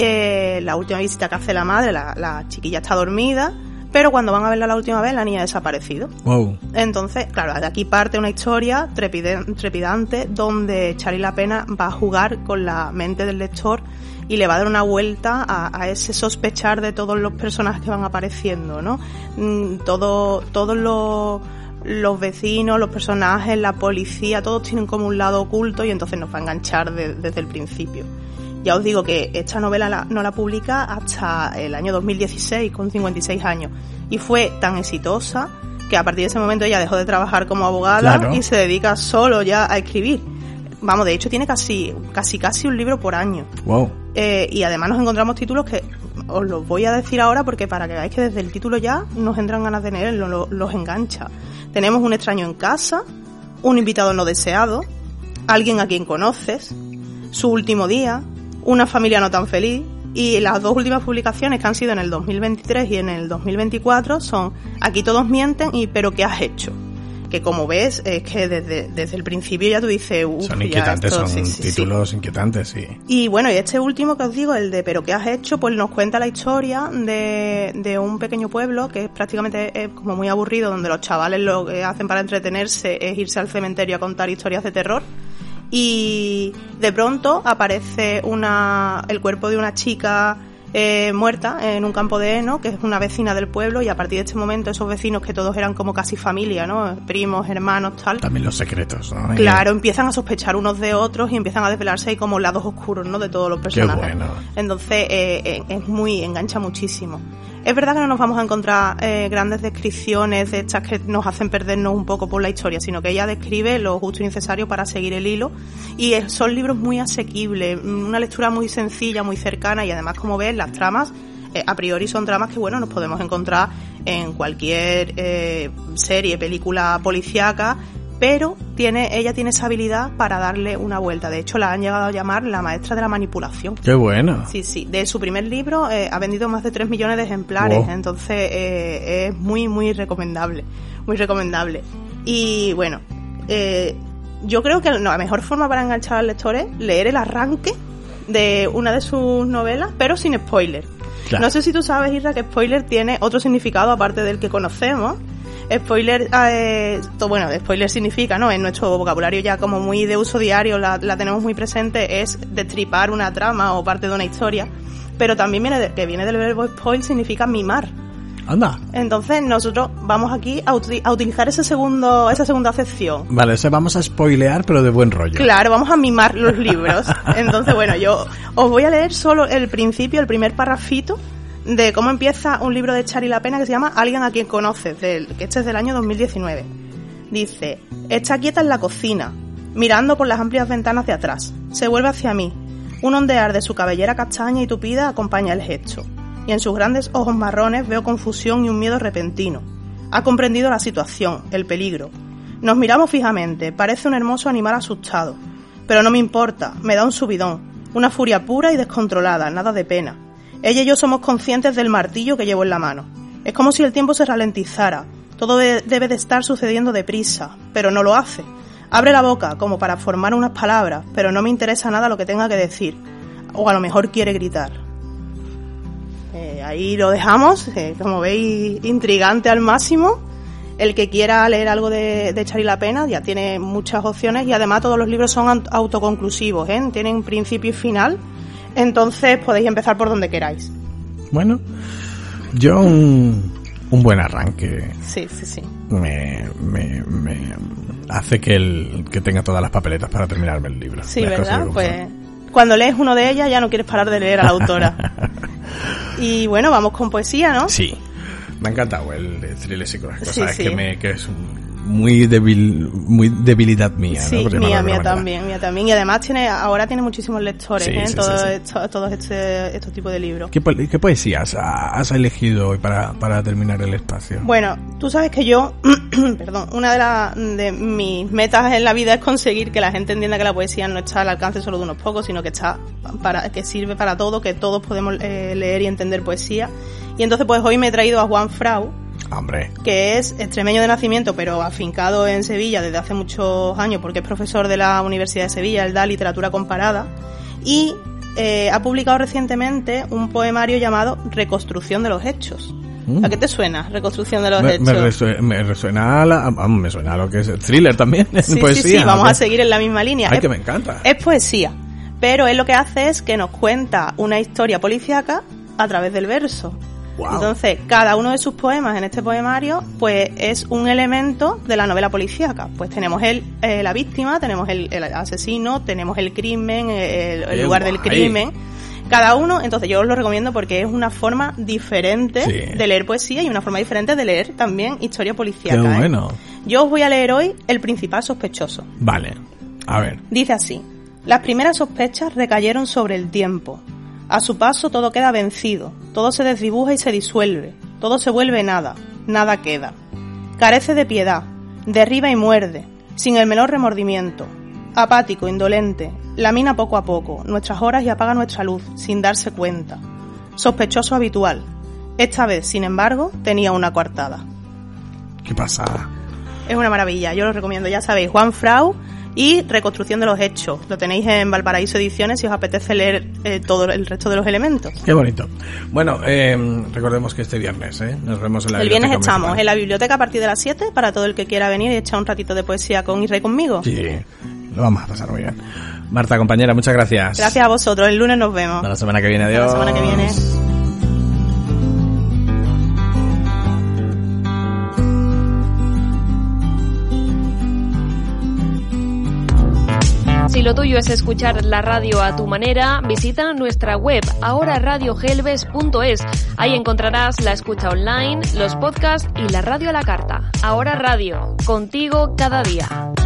Speaker 18: La última visita que hace la madre, la chiquilla está dormida, pero cuando van a verla la última vez, la niña ha desaparecido.
Speaker 2: Wow.
Speaker 18: Entonces, claro, de aquí parte una historia trepidante donde Chari La Pena va a jugar con la mente del lector y le va a dar una vuelta a ese sospechar de todos los personajes que van apareciendo, ¿no? Todos los vecinos, los personajes, la policía, todos tienen como un lado oculto y entonces nos va a enganchar desde el principio. Ya os digo que esta novela no la publica hasta el año 2016, con 56 años. Y fue tan exitosa que a partir de ese momento ella dejó de trabajar como abogada, claro, y se dedica solo ya a escribir. Vamos, de hecho tiene casi un libro por año.
Speaker 2: Wow.
Speaker 18: Y además nos encontramos títulos que os los voy a decir ahora porque para que veáis que desde el título ya nos entran ganas de leerlo, los engancha. Tenemos Un extraño en casa, Un invitado no deseado, Alguien a quien conoces, Su último día, Una familia no tan feliz, y las dos últimas publicaciones que han sido en el 2023 y en el 2024 son Aquí todos mienten y Pero ¿qué has hecho? Que como ves, es que desde el principio ya tú dices...
Speaker 2: Son inquietantes, son títulos inquietantes, sí.
Speaker 18: Y bueno, y este último que os digo, el de Pero ¿qué has hecho? Pues nos cuenta la historia de un pequeño pueblo que es prácticamente como muy aburrido, donde los chavales lo que hacen para entretenerse es irse al cementerio a contar historias de terror. Y de pronto aparece el cuerpo de una chica muerta en un campo de heno, que es una vecina del pueblo, y a partir de este momento esos vecinos, que todos eran como casi familia, ¿no? Primos, hermanos, tal.
Speaker 2: También los secretos, ¿no?
Speaker 18: Claro, empiezan a sospechar unos de otros y empiezan a desvelarse ahí como lados oscuros, ¿no? De todos los personajes.
Speaker 2: Qué bueno.
Speaker 18: Entonces engancha muchísimo. Es verdad que no nos vamos a encontrar grandes descripciones de estas que nos hacen perdernos un poco por la historia, sino que ella describe lo justo y necesario para seguir el hilo, y son libros muy asequibles, una lectura muy sencilla, muy cercana, y además, como ves, las tramas a priori son tramas que, bueno, nos podemos encontrar en cualquier serie, película policíaca, pero ella tiene esa habilidad para darle una vuelta. De hecho, la han llegado a llamar la maestra de la manipulación.
Speaker 2: ¡Qué bueno!
Speaker 18: Sí. De su primer libro ha vendido más de 3 millones de ejemplares. Wow. Entonces es muy, muy recomendable. Muy recomendable. Y bueno, yo creo que la mejor forma para enganchar al lector es leer el arranque de una de sus novelas, pero sin spoiler. Claro. No sé si tú sabes, Isra, que spoiler tiene otro significado aparte del que conocemos. Spoiler, spoiler significa, ¿no? En nuestro vocabulario ya como muy de uso diario, la tenemos muy presente, es destripar una trama o parte de una historia, pero también viene del verbo spoil, significa mimar.
Speaker 2: Anda.
Speaker 18: Entonces nosotros vamos aquí a utilizar esa segunda acepción.
Speaker 2: Vale, vamos a spoilear, pero de buen rollo.
Speaker 18: Claro, vamos a mimar los libros. Entonces, bueno, yo os voy a leer solo el principio, el primer parrafito de cómo empieza un libro de Chari La Pena que se llama Alguien a quien conoces, que este es del año 2019. Dice: está quieta en la cocina, mirando por las amplias ventanas de atrás. Se vuelve hacia mí. Un ondear de su cabellera castaña y tupida acompaña el gesto, y en sus grandes ojos marrones veo confusión y un miedo repentino. Ha comprendido la situación, el peligro. Nos miramos fijamente, parece un hermoso animal asustado. Pero no me importa, me da un subidón, una furia pura y descontrolada, nada de pena. Ella y yo somos conscientes del martillo que llevo en la mano. Es como si el tiempo se ralentizara, Todo debe de estar sucediendo deprisa, pero no lo hace. Abre la boca como para formar unas palabras, pero no me interesa nada lo que tenga que decir. O a lo mejor quiere gritar. Ahí lo dejamos, como veis, intrigante al máximo. El que quiera leer algo de Charly La Pena ya tiene muchas opciones y además todos los libros son autoconclusivos, tienen principio y final, entonces podéis empezar por donde queráis.
Speaker 2: Bueno, yo un buen arranque.
Speaker 18: Sí.
Speaker 2: Me hace que tenga todas las papeletas para terminarme el libro.
Speaker 18: Sí, ¿verdad? Pues cuando lees uno de ellas ya no quieres parar de leer a la autora. Y bueno, vamos con poesía, ¿no?
Speaker 2: Sí. Me ha encantado el de thriller psicológico,
Speaker 18: sí,
Speaker 2: sabes
Speaker 18: sí.
Speaker 2: Que es muy debilidad mía,
Speaker 18: sí,
Speaker 2: ¿no?
Speaker 18: mía también. Y además ahora tiene muchísimos lectores,
Speaker 2: sí,
Speaker 18: todos estos tipos de libros.
Speaker 2: ¿Qué poesías has elegido hoy para terminar el espacio?
Speaker 18: Bueno, tú sabes que yo, una de mis metas en la vida es conseguir que la gente entienda que la poesía no está al alcance solo de unos pocos, sino que que sirve para todo, que todos podemos leer y entender poesía. Y entonces pues hoy me he traído a Juan Frau,
Speaker 2: hombre,
Speaker 18: que es extremeño de nacimiento pero afincado en Sevilla desde hace muchos años porque es profesor de la Universidad de Sevilla. Él da literatura comparada y ha publicado recientemente un poemario llamado Reconstrucción de los hechos. ¿A qué te suena Reconstrucción de los hechos?
Speaker 2: Me suena a lo que es thriller también,
Speaker 18: sí,
Speaker 2: poesía.
Speaker 18: Sí, vamos a seguir en la misma línea.
Speaker 2: Que me encanta.
Speaker 18: Es poesía, pero él lo que hace es que nos cuenta una historia policíaca a través del verso. Wow. Entonces, cada uno de sus poemas en este poemario, pues es un elemento de la novela policíaca. Pues tenemos la víctima, tenemos el asesino, tenemos el crimen, el lugar del crimen. Cada uno, entonces yo os lo recomiendo porque es una forma diferente de leer poesía y una forma diferente de leer también historia policíaca.
Speaker 2: Qué bueno.
Speaker 18: Yo os voy a leer hoy El principal sospechoso.
Speaker 2: Vale, a ver.
Speaker 18: Dice así: las primeras sospechas recayeron sobre el tiempo. A su paso todo queda vencido, todo se desdibuja y se disuelve, todo se vuelve nada, nada queda. Carece de piedad, derriba y muerde, sin el menor remordimiento. Apático, indolente, lamina poco a poco nuestras horas y apaga nuestra luz, sin darse cuenta. Sospechoso habitual. Esta vez, sin embargo, tenía una coartada.
Speaker 2: ¿Qué pasa?
Speaker 18: Es una maravilla, yo lo recomiendo, ya sabéis, Juan Frau y Reconstrucción de los hechos. Lo tenéis en Valparaíso Ediciones si os apetece leer todo el resto de los elementos.
Speaker 2: Qué bonito. Bueno, recordemos que este viernes nos vemos en la biblioteca.
Speaker 18: El viernes estamos en la biblioteca a partir de las 7 para todo el que quiera venir y echar un ratito de poesía con Isra y conmigo.
Speaker 2: Sí, lo vamos a pasar muy bien. Marta, compañera, muchas gracias.
Speaker 18: Gracias a vosotros. El lunes nos vemos.
Speaker 2: Hasta la semana que viene. Adiós.
Speaker 18: Hasta la semana que viene.
Speaker 1: Si lo tuyo es escuchar la radio a tu manera, visita nuestra web ahoraradiogelbes.es. Ahí encontrarás la escucha online, los podcasts y la radio a la carta. Ahora Radio, contigo cada día.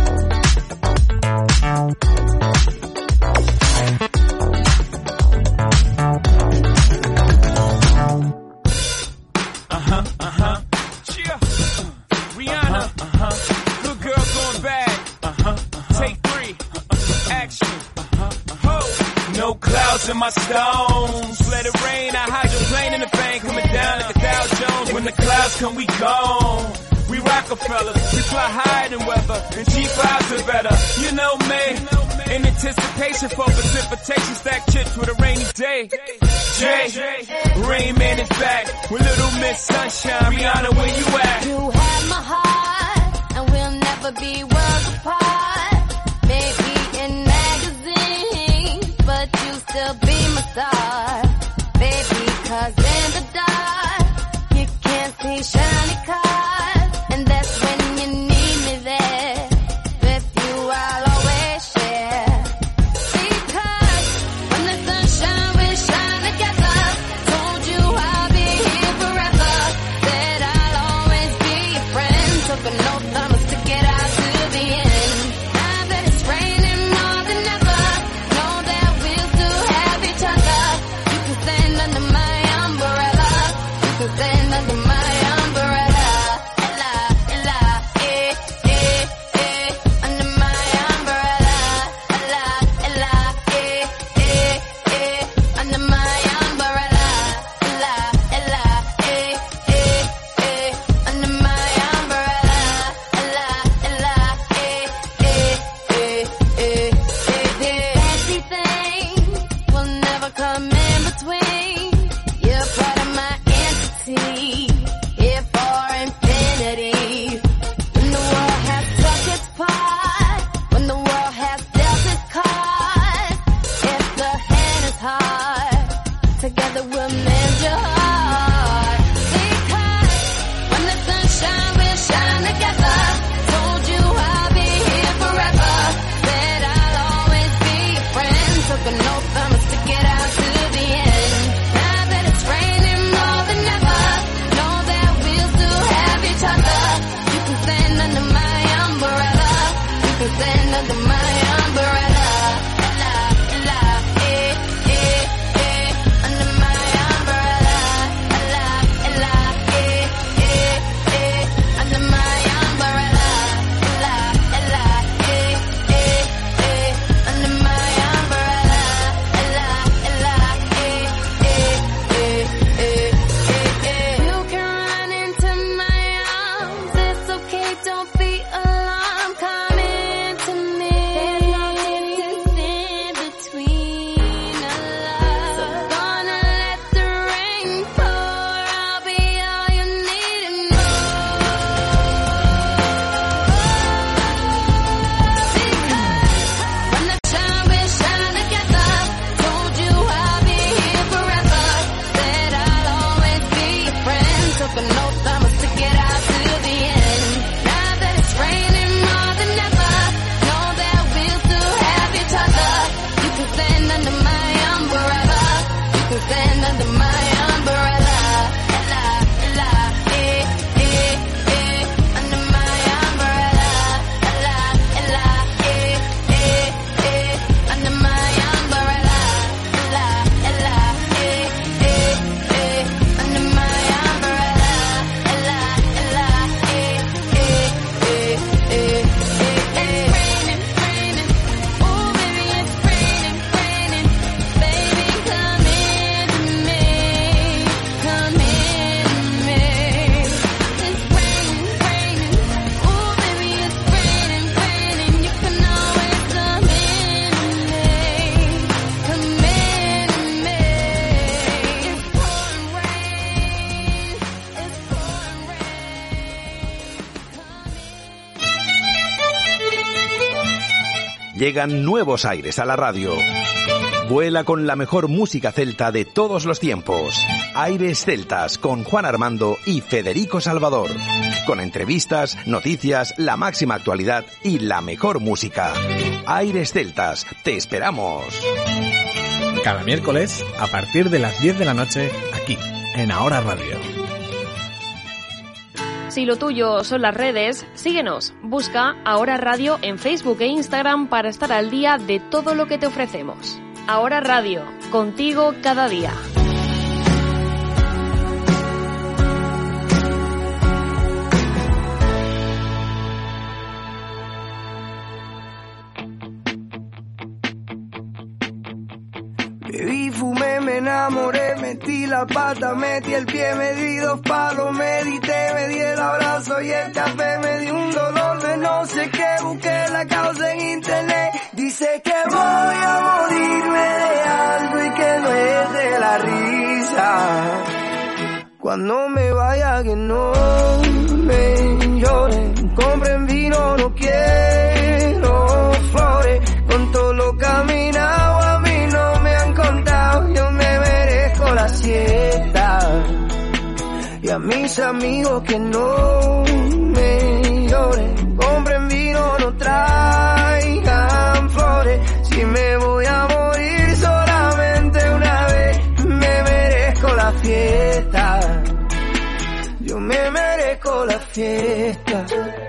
Speaker 3: Rihanna, good girl going bad. Take 3, action. No clouds in my stones. Let it rain. I hydroplane in the bank, coming down like a Dow Jones. When the clouds come, we gone. We Rockefellers, we fly higher than weather, and cheap vibes are better. You know me, in anticipation for precipitation, stack chips with a rainy day. Jay, Rain Man is back with Little Miss Sunshine. Rihanna, where you at?
Speaker 13: You have my heart, and we'll never be worlds apart. Maybe in magazines, but you still be my star. Baby, 'cause in the dark, you can't see shiny cars. And that's when you need me there. With you I'll always share. Because when the sunshine will shine together. Told you I'll be here forever. Said I'll always be your friend. Took an oath I'ma stick it out to the end. Now that it's raining more than ever, know that we'll still have each other. You can stand under my umbrella. You can stand under my umbrella. Under my umbrella.
Speaker 11: llegan nuevos aires a la radio. Vuela con la mejor música celta de todos los tiempos. Aires Celtas con Juan Armando y Federico Salvador. Con entrevistas, noticias, la máxima actualidad y la mejor música. Aires Celtas, te esperamos.
Speaker 2: Cada miércoles, a partir de las 10 de la noche, aquí, en Ahora Radio.
Speaker 1: Si lo tuyo son las redes, síguenos. Busca Ahora Radio en Facebook e Instagram para estar al día de todo lo que te ofrecemos. Ahora Radio, contigo cada día.
Speaker 3: Bebí, fumé, me enamoré, metí la pata, metí el pie, me di 2 palos, medité, me di el abrazo y el café, me di un dolor de no sé qué, busqué la causa en internet, dice que voy a morirme de algo y que no es de la risa, cuando me vaya que no me lloren, compren vino, no quiero flores, con todo lo caminado a mí no me han contado, yo me merezco la siesta, y a mis amigos que no me lloren, compren vino, no traigan flores, si me voy a morir solamente una vez, me merezco la fiesta, yo me merezco la fiesta.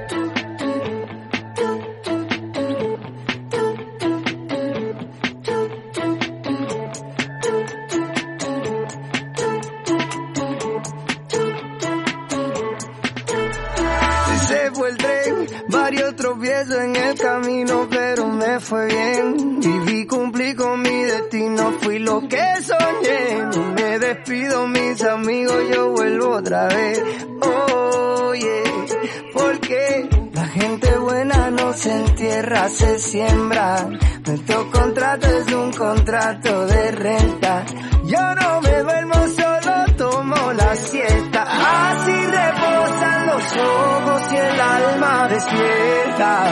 Speaker 3: Fue el tren, varios tropiezos en el camino, pero me fue bien. Viví, cumplí con mi destino, fui lo que soñé. No me despido, mis amigos, yo vuelvo otra vez. Oye, porque la gente buena no se entierra, se siembra. Nuestro contrato es un contrato de renta. Yo no me duermo, solo tomo la siesta. Así reposan los ojos y el alma despierta.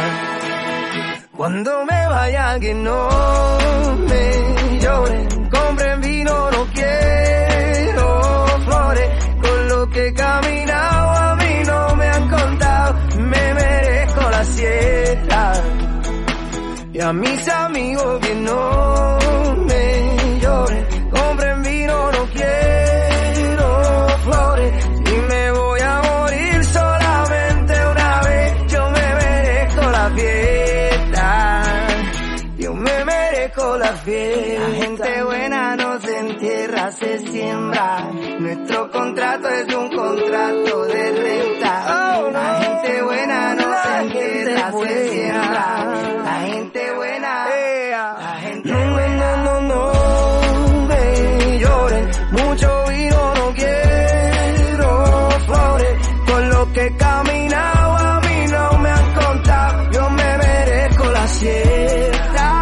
Speaker 3: Cuando me vaya que no me lloren, compren vino, no quiero flores. Con lo que he caminado a mí no me han contado, me merezco la siesta. Y a mis amigos que no me lloren, compren vino, no quiero flores. Si me voy a morir solamente una vez, yo me merezco la fiesta. Yo me merezco la fiesta. La gente buena no se entierra, se siembra. Nuestro contrato es un contrato de renta. Oh, no. La gente buena no se entierra, se siembra. La gente buena, la gente buena, no me lloren. Mucho vino, no quiero flores. Con lo que he caminado a mí no me han contado, yo me merezco la siesta.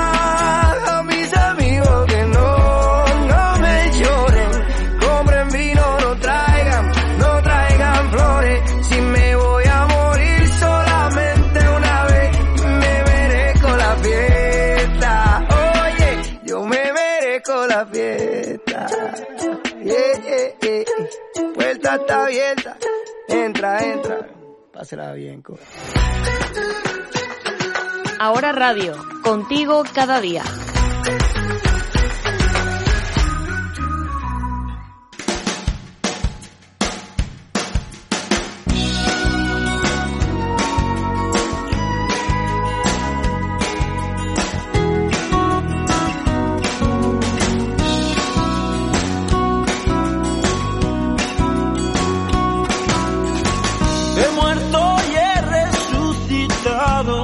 Speaker 3: A mis amigos que no me lloren, compren vino, no traigan flores. Si me voy a morir solamente una vez, me merezco la fiesta. Oye, yo me merezco la fiesta. Puerta está abierta, entra, pásela bien.
Speaker 1: Ahora Radio, contigo cada día.
Speaker 3: He muerto y he resucitado,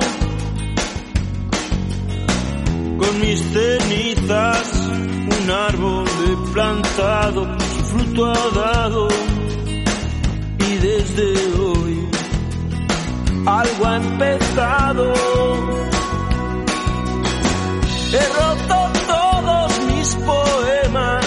Speaker 3: con mis cenizas un árbol he plantado, su fruto ha dado, y desde hoy algo ha empezado. He roto todos mis poemas,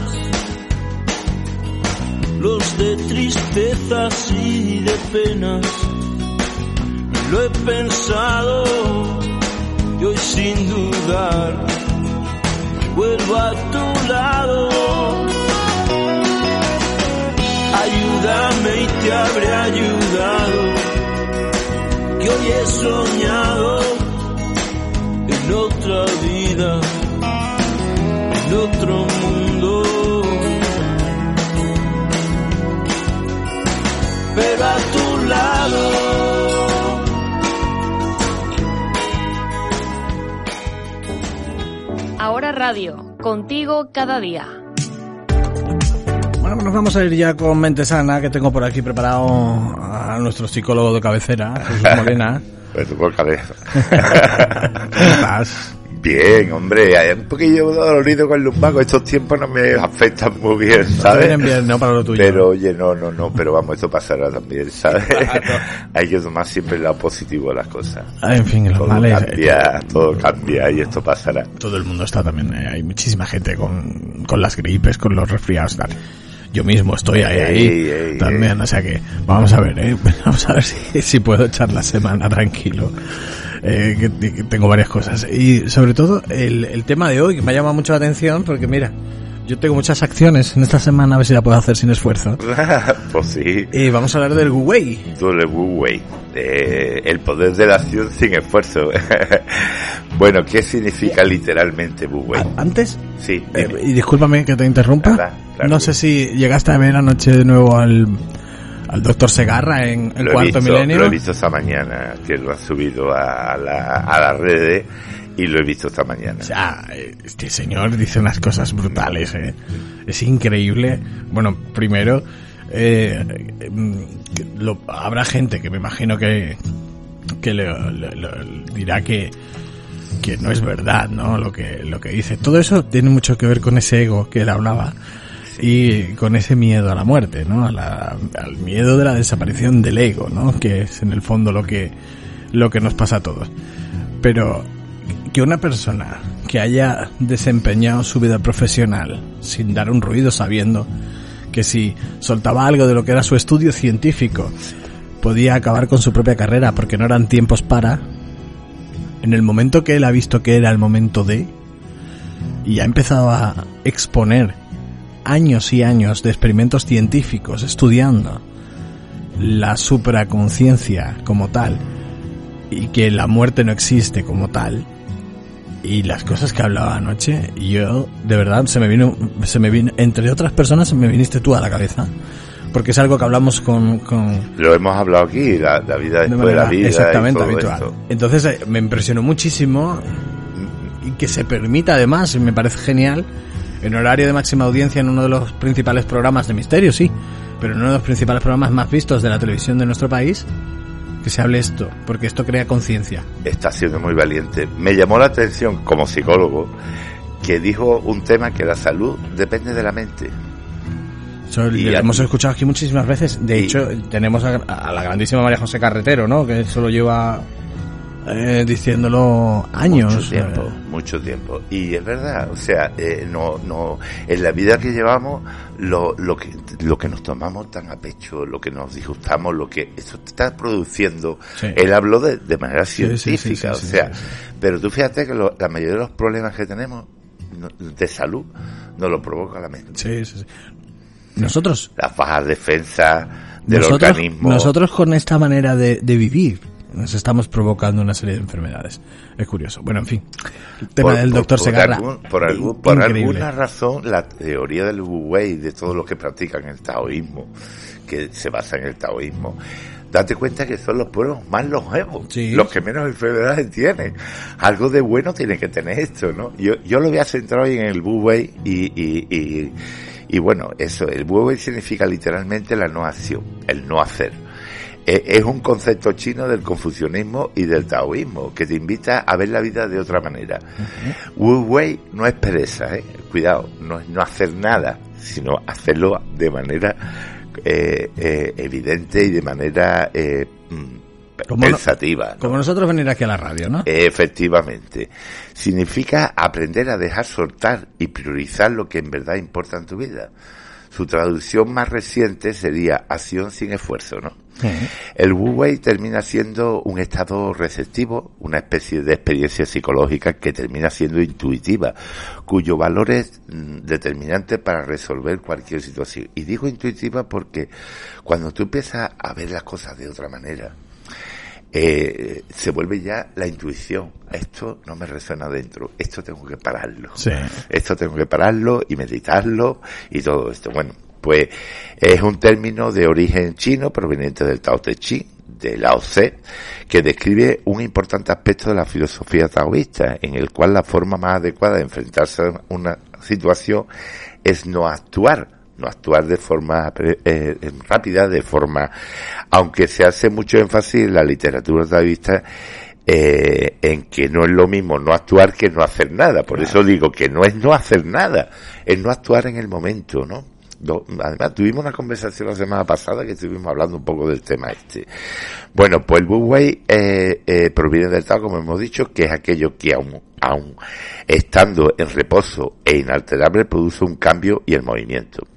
Speaker 3: los de tristezas y de penas, lo he pensado y hoy sin dudar vuelvo a tu lado. Ayúdame y te habré ayudado, que hoy he soñado en otra vida, en otro mundo, pero a tu lado.
Speaker 1: Ahora Radio, contigo cada día.
Speaker 2: Bueno, nos vamos a ir ya con Mente Sana, que tengo por aquí preparado a nuestro psicólogo de cabecera, Jesús Molina.
Speaker 19: Pues tú por cabeza.
Speaker 2: ¿Cómo estás?
Speaker 19: Bien, hombre, hay un poquillo dolorido con el lumbago. Estos tiempos no me afectan muy bien, ¿sabes?
Speaker 2: Vienen bien, ¿no? Para lo tuyo.
Speaker 19: Pero oye, no, pero vamos, esto pasará también, ¿sabes? Hay que tomar siempre el lado positivo de las cosas.
Speaker 2: En fin, los males.
Speaker 19: Todo cambia y esto pasará.
Speaker 2: Todo el mundo está también, hay muchísima gente con las gripes, con los resfriados, tal. Yo mismo estoy ahí también, o sea que vamos a ver, vamos a ver si puedo echar la semana tranquilo, que tengo varias cosas, y sobre todo el tema de hoy que me ha llamado mucho la atención, porque mira, yo tengo muchas acciones en esta semana, a ver si la puedo hacer sin esfuerzo.
Speaker 19: Pues sí.
Speaker 2: Y vamos a hablar del Wu Wei.
Speaker 19: Del Wu Wei, el poder de la acción sin esfuerzo. Bueno, ¿qué significa literalmente Wu Wei?
Speaker 2: Antes,
Speaker 19: sí,
Speaker 2: y discúlpame que te interrumpa, claro. No sé si llegaste a ver anoche de nuevo al doctor Segarra en el Cuarto Milenio.
Speaker 19: Lo he visto esta mañana, que lo han subido a las redes, y lo he visto esta mañana.
Speaker 2: O sea, este señor dice unas cosas brutales, es increíble. Bueno, primero, habrá gente que me imagino que le dirá que no es verdad, ¿no? Lo que dice. Todo eso tiene mucho que ver con ese ego que él hablaba y con ese miedo a la muerte, ¿no? Al miedo de la desaparición del ego, ¿no? Que es en el fondo lo que nos pasa a todos. Pero que una persona que haya desempeñado su vida profesional sin dar un ruido, sabiendo que si soltaba algo de lo que era su estudio científico podía acabar con su propia carrera porque no eran tiempos para, en el momento que él ha visto que era el momento de, y ha empezado a exponer años y años de experimentos científicos estudiando la supraconciencia como tal y que la muerte no existe como tal, y las cosas que hablaba anoche, yo de verdad se me vino entre otras personas me viniste tú a la cabeza, porque es algo que hablamos con
Speaker 19: lo hemos hablado aquí, la vida después de la vida,
Speaker 2: exactamente,
Speaker 19: y todo
Speaker 2: habitual.
Speaker 19: Esto.
Speaker 2: Entonces me impresionó muchísimo, y que se permita además, me parece genial, en horario de máxima audiencia en uno de los principales programas de misterio, sí, pero en uno de los principales programas más vistos de la televisión de nuestro país, que se hable esto, porque esto crea conciencia.
Speaker 19: Está siendo muy valiente. Me llamó la atención como psicólogo que dijo un tema, que la salud depende de la mente.
Speaker 2: Y hemos escuchado aquí muchísimas veces. De hecho, tenemos a la grandísima María José Carretero, ¿no? Que eso lo lleva diciéndolo años.
Speaker 19: Mucho tiempo. Y es verdad, o sea, no en la vida que llevamos, lo que nos tomamos tan a pecho, lo que nos disgustamos, lo que eso está produciendo. Sí. Él habló de manera científica, sí, pero tú fíjate que la mayoría de los problemas que tenemos de salud nos lo provoca la mente.
Speaker 2: Sí. Nosotros,
Speaker 19: las bajas defensas del organismo.
Speaker 2: Nosotros con esta manera de vivir nos estamos provocando una serie de enfermedades. Es curioso. Bueno, en fin. El tema del doctor Segarra.
Speaker 19: Por alguna razón, la teoría del Wu Wei, de todos los que practican el taoísmo, que se basa en el taoísmo, date cuenta que son los pueblos más longevos, los que menos enfermedades tienen. Algo de bueno tiene que tener esto, ¿no? Yo lo voy a centrar hoy en el Wu Wei y bueno, eso, el Wu Wei significa literalmente la no acción, el no hacer. Es un concepto chino del confucianismo y del taoísmo que te invita a ver la vida de otra manera. Wu Wei no es pereza, cuidado, no es no hacer nada, sino hacerlo de manera evidente y de manera pensativa, ¿no?
Speaker 2: Como nosotros venir aquí a la radio, ¿no?
Speaker 19: Efectivamente. Significa aprender a dejar soltar y priorizar lo que en verdad importa en tu vida. su traducción más reciente sería acción sin esfuerzo, ¿no? El Wu Wei termina siendo un estado receptivo, una especie de experiencia psicológica que termina siendo intuitiva, cuyo valor es determinante para resolver cualquier situación. Y digo intuitiva porque cuando tú empiezas a ver las cosas de otra manera, se vuelve ya la intuición. Esto no me resuena dentro, esto tengo que pararlo. Sí. Esto tengo que pararlo y meditarlo y todo esto. Bueno, pues es un término de origen chino proveniente del Tao Te Ching, de Lao Tse, que describe un importante aspecto de la filosofía taoísta, en el cual la forma más adecuada de enfrentarse a una situación es no actuar de forma rápida, de forma, aunque se hace mucho énfasis en la literatura taoísta en que no es lo mismo no actuar que no hacer nada. Por eso digo que no es no hacer nada, es no actuar en el momento, ¿no? Además, tuvimos una conversación la semana pasada que estuvimos hablando un poco del tema este. Bueno, pues el Wu Wei proviene del Tao, como hemos dicho, que es aquello que aún estando en reposo e inalterable produce un cambio y el movimiento.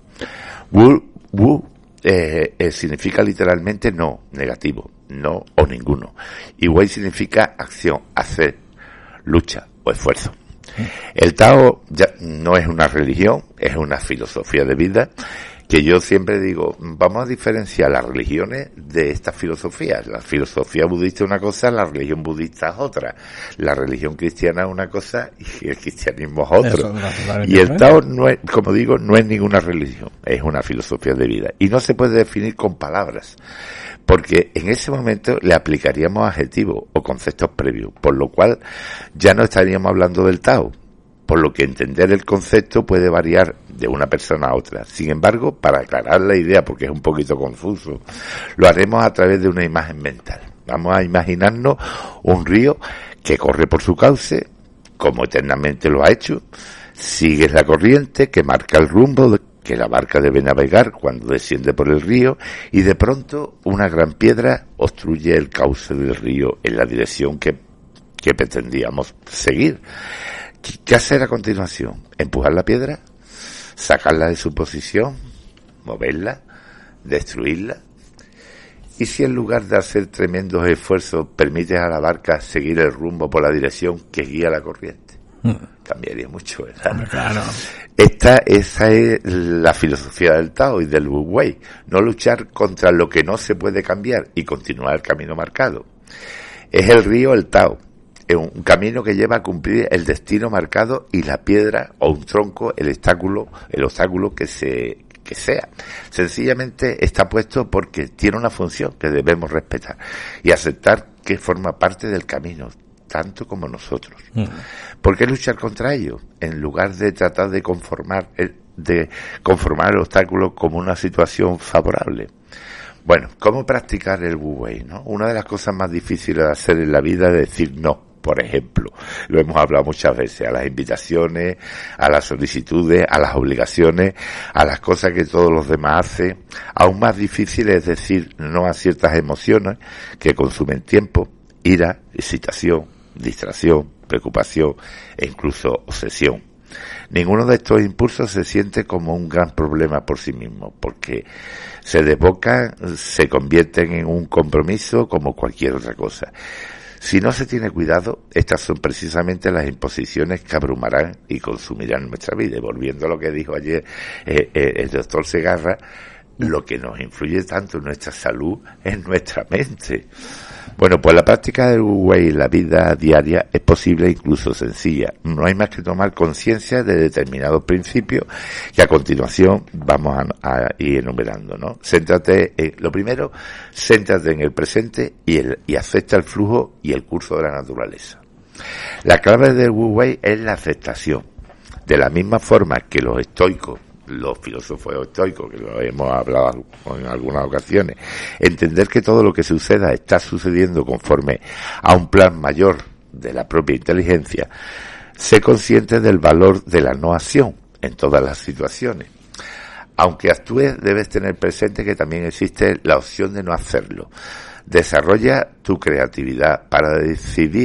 Speaker 19: Wu significa literalmente no, negativo, no o ninguno. Y Wei significa acción, hacer, lucha o esfuerzo. El Tao ya no es una religión, es una filosofía de vida, que yo siempre digo, vamos a diferenciar las religiones de estas filosofías. La filosofía budista es una cosa, la religión budista es otra. La religión cristiana es una cosa y el cristianismo es otro. Y el Tao no es, como digo, no es ninguna religión, es una filosofía de vida. Y no se puede definir con palabras, porque en ese momento le aplicaríamos adjetivos o conceptos previos, por lo cual ya no estaríamos hablando del Tao, por lo que entender el concepto puede variar de una persona a otra. Sin embargo, para aclarar la idea, porque es un poquito confuso, lo haremos a través de una imagen mental. Vamos a imaginarnos un río que corre por su cauce, como eternamente lo ha hecho, sigues la corriente que marca el rumbo que la barca debe navegar cuando desciende por el río, y de pronto una gran piedra obstruye el cauce del río en la dirección que pretendíamos seguir. ¿Qué hacer a continuación? ¿Empujar la piedra? ¿Sacarla de su posición? ¿Moverla? ¿Destruirla? ¿Y si en lugar de hacer tremendos esfuerzos permites a la barca seguir el rumbo por la dirección que guía la corriente? Cambiaría mucho, ¿verdad? Claro. Esa es la filosofía del Tao y del Wu Wei. No luchar contra lo que no se puede cambiar y continuar el camino marcado. Es el río el Tao. Es un camino que lleva a cumplir el destino marcado, y la piedra o un tronco el obstáculo que sea. Sencillamente está puesto porque tiene una función que debemos respetar y aceptar que forma parte del camino, tanto como nosotros. ¿Por qué luchar contra ello? En lugar de tratar de conformar el obstáculo como una situación favorable. Bueno, ¿cómo practicar el Wu Wei, no? Una de las cosas más difíciles de hacer en la vida es decir no. Por ejemplo, lo hemos hablado muchas veces, a las invitaciones, a las solicitudes, a las obligaciones, a las cosas que todos los demás hacen. Aún más difícil es decir no a ciertas emociones que consumen tiempo, ira, excitación, distracción, preocupación e incluso obsesión. Ninguno de estos impulsos se siente como un gran problema por sí mismo, porque se desbocan, se convierten en un compromiso como cualquier otra cosa. Si no se tiene cuidado, estas son precisamente las imposiciones que abrumarán y consumirán nuestra vida. Y volviendo a lo que dijo ayer el doctor Segarra, lo que nos influye tanto en nuestra salud es nuestra mente. Bueno, pues la práctica del Wu Wei en la vida diaria es posible e incluso sencilla. No hay más que tomar conciencia de determinados principios que a continuación vamos a ir enumerando, ¿no? Lo primero, céntrate en el presente y acepta el flujo y el curso de la naturaleza. La clave del Wu Wei es la aceptación. De la misma forma que los estoicos, los filósofos estoicos, que lo hemos hablado en algunas ocasiones, entender que todo lo que suceda está sucediendo conforme a un plan mayor de la propia inteligencia, sé consciente del valor de la no acción en todas las situaciones. Aunque actúes, debes tener presente que también existe la opción de no hacerlo. Desarrolla tu creatividad para decidir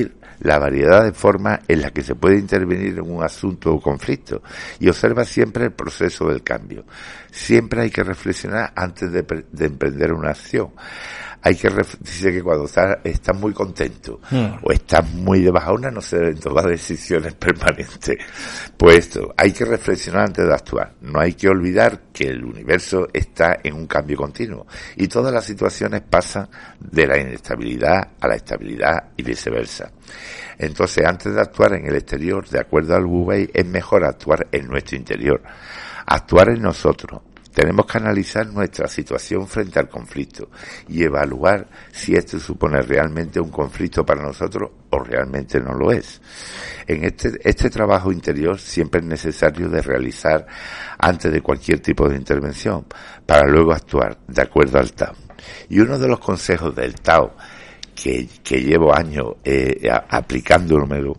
Speaker 19: la variedad de formas en las que se puede intervenir en un asunto o conflicto y observa siempre el proceso del cambio. Siempre hay que reflexionar antes de emprender una acción. Hay que dice que cuando estás muy contento o estás muy de bajona no se deben tomar decisiones permanentes. Pues esto, hay que reflexionar antes de actuar. No hay que olvidar que el universo está en un cambio continuo y todas las situaciones pasan de la inestabilidad a la estabilidad y viceversa. Entonces, antes de actuar en el exterior, de acuerdo al Wu Wei, es mejor actuar en nuestro interior, actuar en nosotros. Tenemos que analizar nuestra situación frente al conflicto y evaluar si esto supone realmente un conflicto para nosotros o realmente no lo es. En este trabajo interior siempre es necesario de realizar antes de cualquier tipo de intervención para luego actuar de acuerdo al Tao. Y uno de los consejos del Tao que llevo años aplicándomelo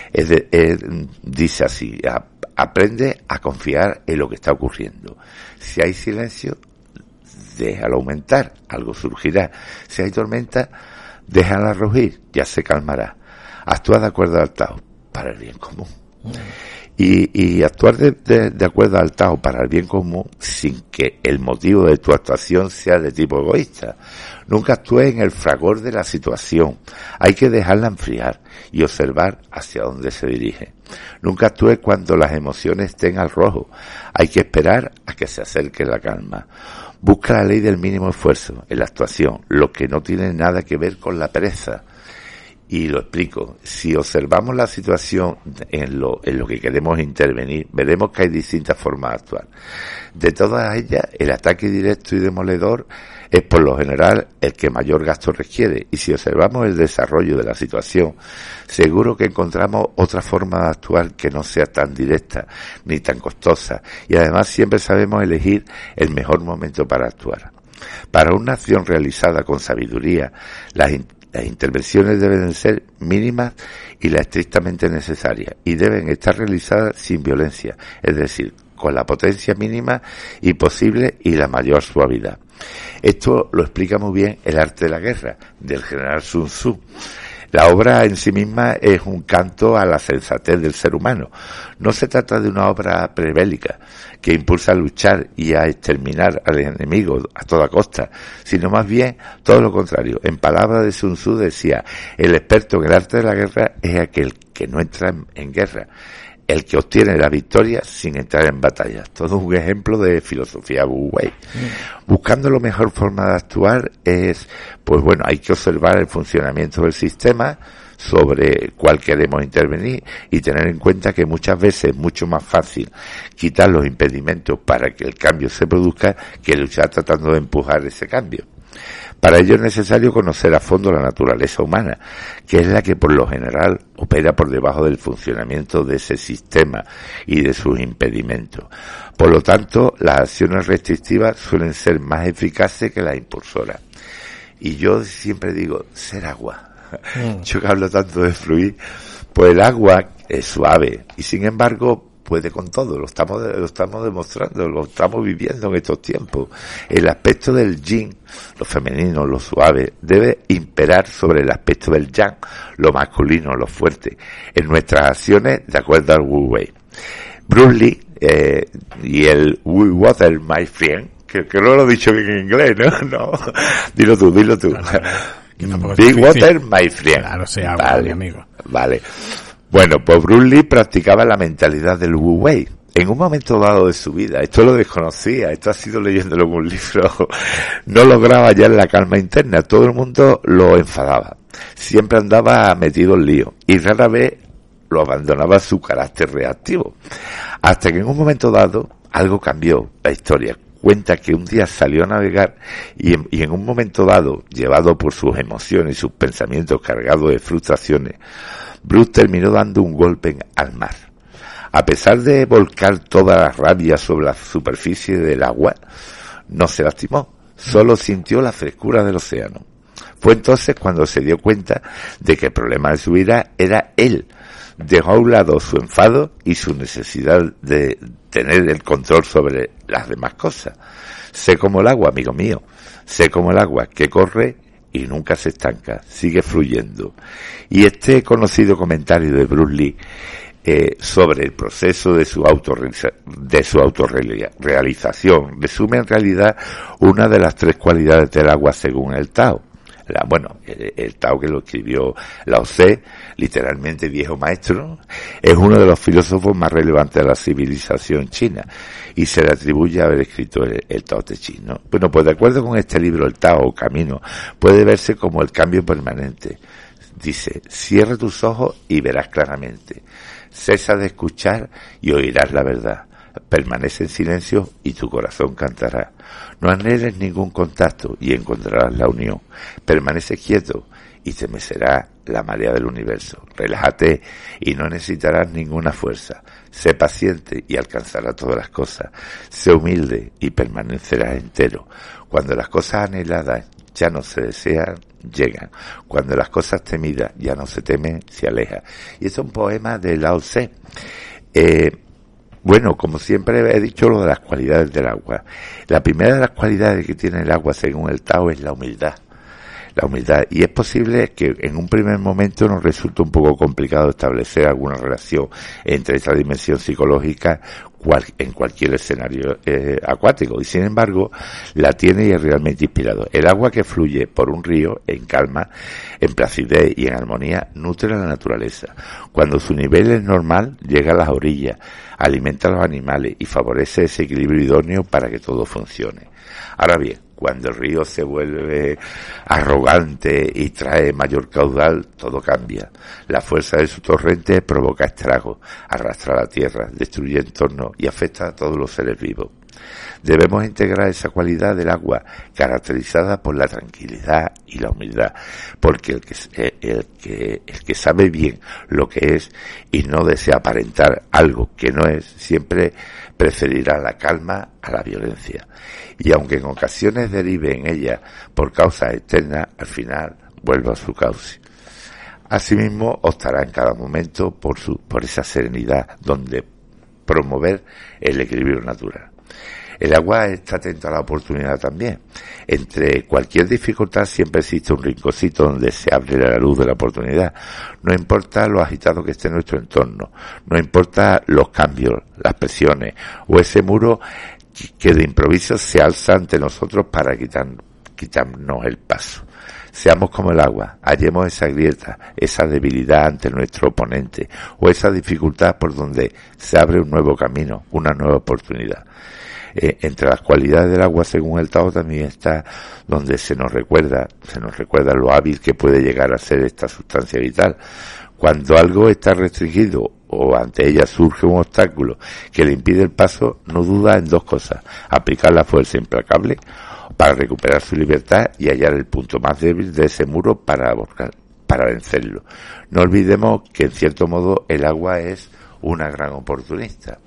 Speaker 19: dice así: aprende a confiar en lo que está ocurriendo. Si hay silencio, déjalo aumentar, algo surgirá. Si hay tormenta, déjala rugir, ya se calmará. Actúa de acuerdo al Tao para el bien común. Y actuar de acuerdo al Tao para el bien común sin que el motivo de tu actuación sea de tipo egoísta. Nunca actúes en el fragor de la situación. Hay que dejarla enfriar y observar hacia dónde se dirige. Nunca actúes cuando las emociones estén al rojo. Hay que esperar a que se acerque la calma. Busca la ley del mínimo esfuerzo en la actuación, lo que no tiene nada que ver con la pereza. Y lo explico. Si observamos la situación en lo que queremos intervenir, veremos que hay distintas formas de actuar. De todas ellas, el ataque directo y demoledor es por lo general el que mayor gasto requiere. Y si observamos el desarrollo de la situación, seguro que encontramos otra forma de actuar que no sea tan directa ni tan costosa. Y además siempre sabemos elegir el mejor momento para actuar. Para una acción realizada con sabiduría, las intervenciones deben ser mínimas y las estrictamente necesarias, y deben estar realizadas sin violencia, es decir, con la potencia mínima y posible y la mayor suavidad. Esto lo explica muy bien El arte de la guerra, del general Sun Tzu. La obra en sí misma es un canto a la sensatez del ser humano. No se trata de una obra prebélica que impulsa a luchar y a exterminar al enemigo a toda costa, sino más bien todo lo contrario. En palabras de Sun Tzu decía: el experto en el arte de la guerra es aquel que no entra en guerra, el que obtiene la victoria sin entrar en batalla. Todo un ejemplo de filosofía Wu Wei. Buscando la mejor forma de actuar es, pues bueno, hay que observar el funcionamiento del sistema sobre cuál queremos intervenir y tener en cuenta que muchas veces es mucho más fácil quitar los impedimentos para que el cambio se produzca que luchar tratando de empujar ese cambio. Para ello es necesario conocer a fondo la naturaleza humana, que es la que por lo general opera por debajo del funcionamiento de ese sistema y de sus impedimentos. Por lo tanto, las acciones restrictivas suelen ser más eficaces que las impulsoras. Y yo siempre digo, ser agua. Yo que hablo tanto de fluir, pues el agua es suave y sin embargo puede con todo, lo estamos demostrando, lo estamos viviendo en estos tiempos. El aspecto del yin, lo femenino, lo suave, debe imperar sobre el aspecto del yang, lo masculino, lo fuerte, en nuestras acciones de acuerdo al Wu Wei. Bruce Lee y el We Water My Friend, que no lo he dicho bien en inglés, ¿no? Dilo tú. Big Water My Friend.
Speaker 2: Claro, sea agua, vale, mi amigo.
Speaker 19: Vale. Bueno, pues Bruce Lee practicaba la mentalidad del Wu Wei. En un momento dado de su vida, esto lo desconocía, esto ha sido leyéndolo en un libro, no lograba hallar la calma interna, todo el mundo lo enfadaba, siempre andaba metido en lío y rara vez lo abandonaba su carácter reactivo. Hasta que en un momento dado algo cambió la historia. Cuenta que un día salió a navegar y en un momento dado, llevado por sus emociones y sus pensamientos cargados de frustraciones, Bruce terminó dando un golpe al mar. A pesar de volcar toda la rabia sobre la superficie del agua, no se lastimó, solo sintió la frescura del océano. Fue entonces cuando se dio cuenta de que el problema de su vida era él. Dejó a un lado su enfado y su necesidad de tener el control sobre las demás cosas. Sé como el agua, amigo mío, sé como el agua que corre y nunca se estanca, sigue fluyendo. Y este conocido comentario de Bruce Lee sobre el proceso de su autorrealización resume en realidad una de las 3 cualidades del agua según el Tao. El Tao, que lo escribió Lao Tse, literalmente viejo maestro, es uno de los filósofos más relevantes de la civilización china y se le atribuye haber escrito el Tao Te Ching, ¿no? Bueno, pues de acuerdo con este libro, el Tao o Camino puede verse como el cambio permanente. Dice: cierra tus ojos y verás claramente. Cesa de escuchar y oirás la verdad. Permanece en silencio y tu corazón cantará. No anheles ningún contacto y encontrarás la unión. Permanece quieto y te mecerá la marea del universo. Relájate y no necesitarás ninguna fuerza. Sé paciente y alcanzarás todas las cosas. Sé humilde y permanecerás entero. Cuando las cosas anheladas ya no se desean, llegan. Cuando las cosas temidas ya no se temen, se alejan. Y esto es un poema de Lao Tse. Bueno, como siempre he dicho, lo de las cualidades del agua. La primera de las cualidades que tiene el agua, según el Tao, es la humildad. La humildad. Y es posible que en un primer momento nos resulte un poco complicado establecer alguna relación entre esta dimensión psicológica en cualquier escenario acuático. Y sin embargo, la tiene y es realmente inspirador. El agua que fluye por un río en calma, en placidez y en armonía, nutre a la naturaleza. Cuando su nivel es normal, llega a las orillas, alimenta a los animales y favorece ese equilibrio idóneo para que todo funcione. Ahora bien, cuando el río se vuelve arrogante y trae mayor caudal, todo cambia. La fuerza de su torrente provoca estragos, arrastra la tierra, destruye entornos y afecta a todos los seres vivos. Debemos integrar esa cualidad del agua, caracterizada por la tranquilidad y la humildad, porque el que sabe bien lo que es y no desea aparentar algo que no es, siempre preferirá la calma a la violencia. Y aunque en ocasiones derive en ella por causas externas, al final vuelve a su cauce. Asimismo, optará en cada momento por esa serenidad, donde promover el equilibrio natural. El agua está atento a la oportunidad también. Entre cualquier dificultad siempre existe un rinconcito donde se abre la luz de la oportunidad. No importa lo agitado que esté nuestro entorno, no importa los cambios, las presiones o ese muro que de improviso se alza ante nosotros para quitarnos el paso. Seamos como el agua, hallemos esa grieta, esa debilidad ante nuestro oponente o esa dificultad por donde se abre un nuevo camino, una nueva oportunidad. Entre las cualidades del agua, según el Tao, también está donde se nos recuerda lo hábil que puede llegar a ser esta sustancia vital. Cuando algo está restringido o ante ella surge un obstáculo que le impide el paso, no duda en 2 cosas: aplicar la fuerza implacable para recuperar su libertad y hallar el punto más débil de ese muro para vencerlo. No olvidemos que, en cierto modo, el agua es una gran oportunista.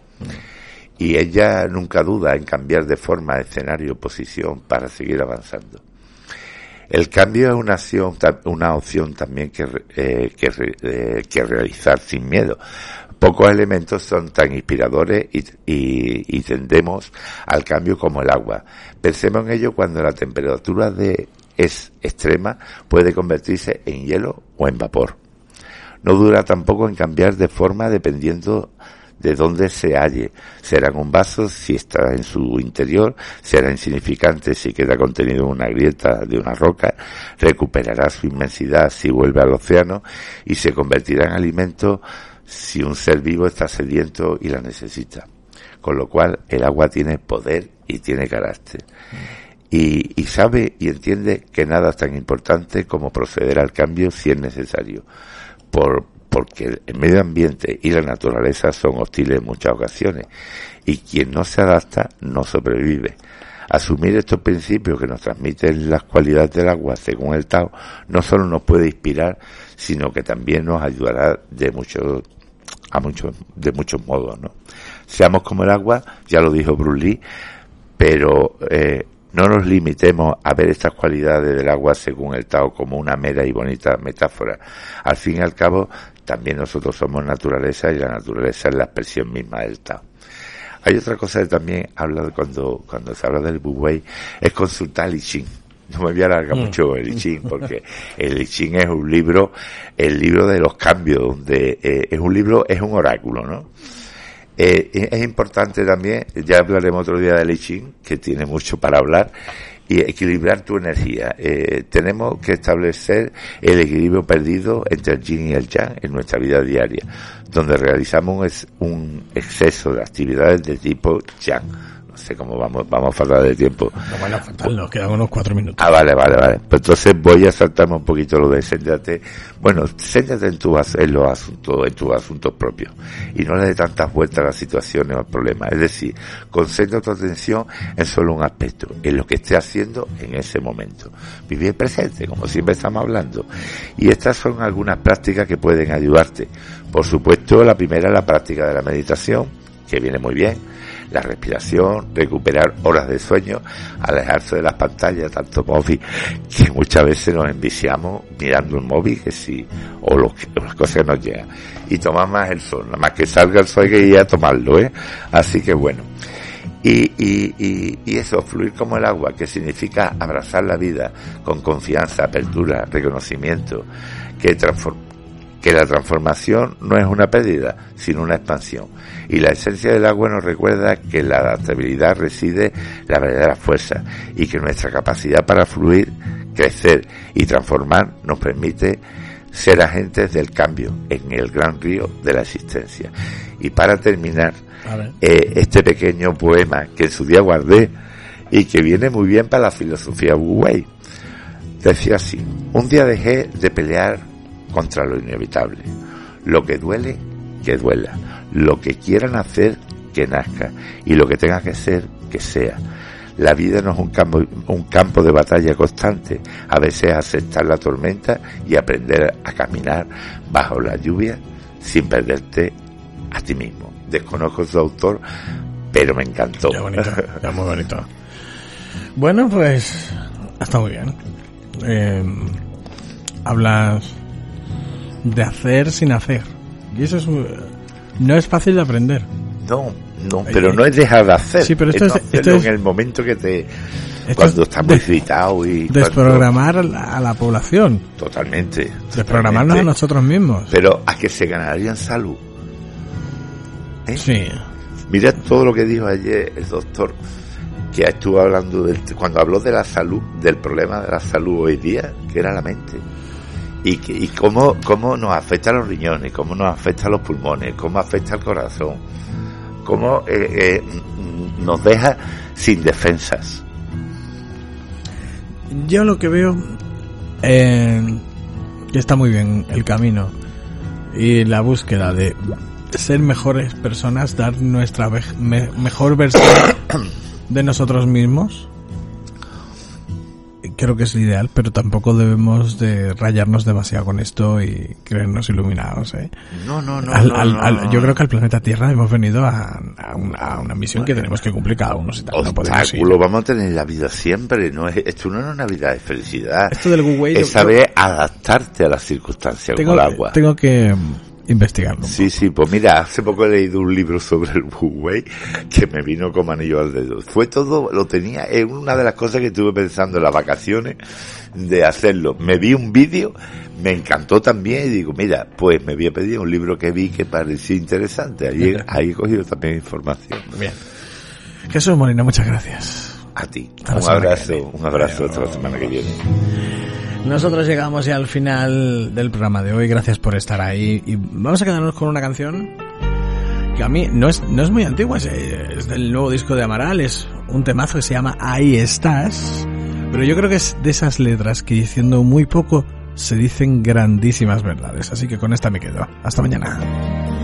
Speaker 19: Y ella nunca duda en cambiar de forma, escenario, posición para seguir avanzando. El cambio es una opción también que realizar sin miedo. Pocos elementos son tan inspiradores y tendemos al cambio como el agua. Pensemos en ello cuando la temperatura es extrema, puede convertirse en hielo o en vapor. No dura tampoco en cambiar de forma dependiendo de dónde se halle. Será en un vaso si está en su interior, será insignificante si queda contenido en una grieta de una roca, recuperará su inmensidad si vuelve al océano y se convertirá en alimento si un ser vivo está sediento y la necesita. Con lo cual el agua tiene poder y tiene carácter. Y sabe y entiende que nada es tan importante como proceder al cambio si es necesario. Porque el medio ambiente y la naturaleza son hostiles en muchas ocasiones y quien no se adapta no sobrevive. Asumir estos principios que nos transmiten las cualidades del agua según el Tao no solo nos puede inspirar, sino que también nos ayudará de muchos modos, ¿no? Seamos como el agua, ya lo dijo Bruce Lee, pero no nos limitemos a ver estas cualidades del agua según el Tao como una mera y bonita metáfora. Al fin y al cabo, también nosotros somos naturaleza y la naturaleza es la expresión misma del Tao. Hay otra cosa que también habla cuando se habla del Wu Wei, es consultar Li Ching. no me voy a alargar mucho el I Ching, porque el I Ching es un libro, el libro de los cambios, donde es un oráculo, ¿no? Es importante también, ya hablaremos otro día del I Ching, que tiene mucho para hablar, y equilibrar tu energía. Tenemos que establecer el equilibrio perdido entre el yin y el yang en nuestra vida diaria, donde realizamos un exceso de actividades de tipo yang. No sé cómo vamos a faltar de tiempo.
Speaker 2: No van a faltar, nos quedan unos 4 minutos.
Speaker 19: Ah, vale. Pues entonces voy a saltarme un poquito lo de céntrate. Bueno, céntrate en tus asuntos propios. Y no le dé tantas vueltas a las situaciones o al problema. Es decir, concentra tu atención en solo un aspecto, en lo que esté haciendo en ese momento. Vivir presente, como siempre estamos hablando. Y estas son algunas prácticas que pueden ayudarte. Por supuesto, la primera es la práctica de la meditación, que viene muy bien. La respiración, recuperar horas de sueño, alejarse de las pantallas, tanto móvil, que muchas veces nos enviciamos mirando el móvil, o las cosas que nos llegan. Y tomar más el sol, nada más que salga el sol hay que ir a tomarlo, Así que bueno. Y eso, fluir como el agua, que significa abrazar la vida con confianza, apertura, reconocimiento, que la transformación no es una pérdida, sino una expansión. Y la esencia del agua nos recuerda que en la adaptabilidad reside la verdadera fuerza y que nuestra capacidad para fluir, crecer y transformar nos permite ser agentes del cambio en el gran río de la existencia. Y para terminar, este pequeño poema que en su día guardé y que viene muy bien para la filosofía Wu Wei, decía así: un día dejé de pelear contra lo inevitable. Lo que duele, que duela. Lo que quieran hacer, que nazca. Y lo que tenga que ser, que sea. La vida no es un campo de batalla constante. A veces aceptar la tormenta y aprender a caminar bajo la lluvia sin perderte a ti mismo. Desconozco su autor, pero me encantó.
Speaker 2: Ya bonito, ya muy bonito. Bueno, pues está muy bien. Hablas de hacer sin hacer, y eso no es fácil de aprender.
Speaker 19: No, pero no es dejar de hacer.
Speaker 2: Sí, pero esto es
Speaker 19: en el momento que cuando está muy excitado y
Speaker 2: desprogramar a la población.
Speaker 19: Totalmente.
Speaker 2: Desprogramarnos a nosotros mismos.
Speaker 19: Pero a que se ganaría en salud.
Speaker 2: Sí.
Speaker 19: Mira todo lo que dijo ayer el doctor, que estuvo hablando cuando habló de la salud, del problema de la salud hoy día, que era la mente. Y cómo nos afecta a los riñones, cómo nos afecta a los pulmones, cómo afecta al corazón, cómo nos deja sin defensas.
Speaker 2: Yo lo que veo que está muy bien el camino y la búsqueda de ser mejores personas, dar nuestra mejor versión de nosotros mismos. Creo que es ideal, pero tampoco debemos de rayarnos demasiado con esto y creernos iluminados,
Speaker 19: No.
Speaker 2: Yo creo que al planeta Tierra hemos venido a una misión que tenemos que cumplir cada uno.
Speaker 19: Obstáculo vamos a tener en la vida siempre. Esto no es una vida de felicidad.
Speaker 2: Esto del Wu Wei,
Speaker 19: es saber adaptarte a las circunstancias como el agua.
Speaker 2: Tengo que investigarlo.
Speaker 19: Sí, pues mira, hace poco he leído un libro sobre el Wu Wei que me vino como anillo al dedo. Fue todo, lo tenía, es una de las cosas que estuve pensando en las vacaciones de hacerlo. Me vi un vídeo, me encantó también y digo, mira, pues me había pedido un libro que vi que parecía interesante. Ahí he cogido también información.
Speaker 2: Bien. Jesús Molina, muchas gracias.
Speaker 19: A ti. Un abrazo hasta la semana que viene.
Speaker 2: Nosotros llegamos ya al final del programa de hoy. Gracias por estar ahí. Y vamos a quedarnos con una canción que a mí no es muy antigua. Es del nuevo disco de Amaral. Es un temazo que se llama Ahí estás. Pero yo creo que es de esas letras que diciendo muy poco se dicen grandísimas verdades. Así que con esta me quedo. Hasta mañana.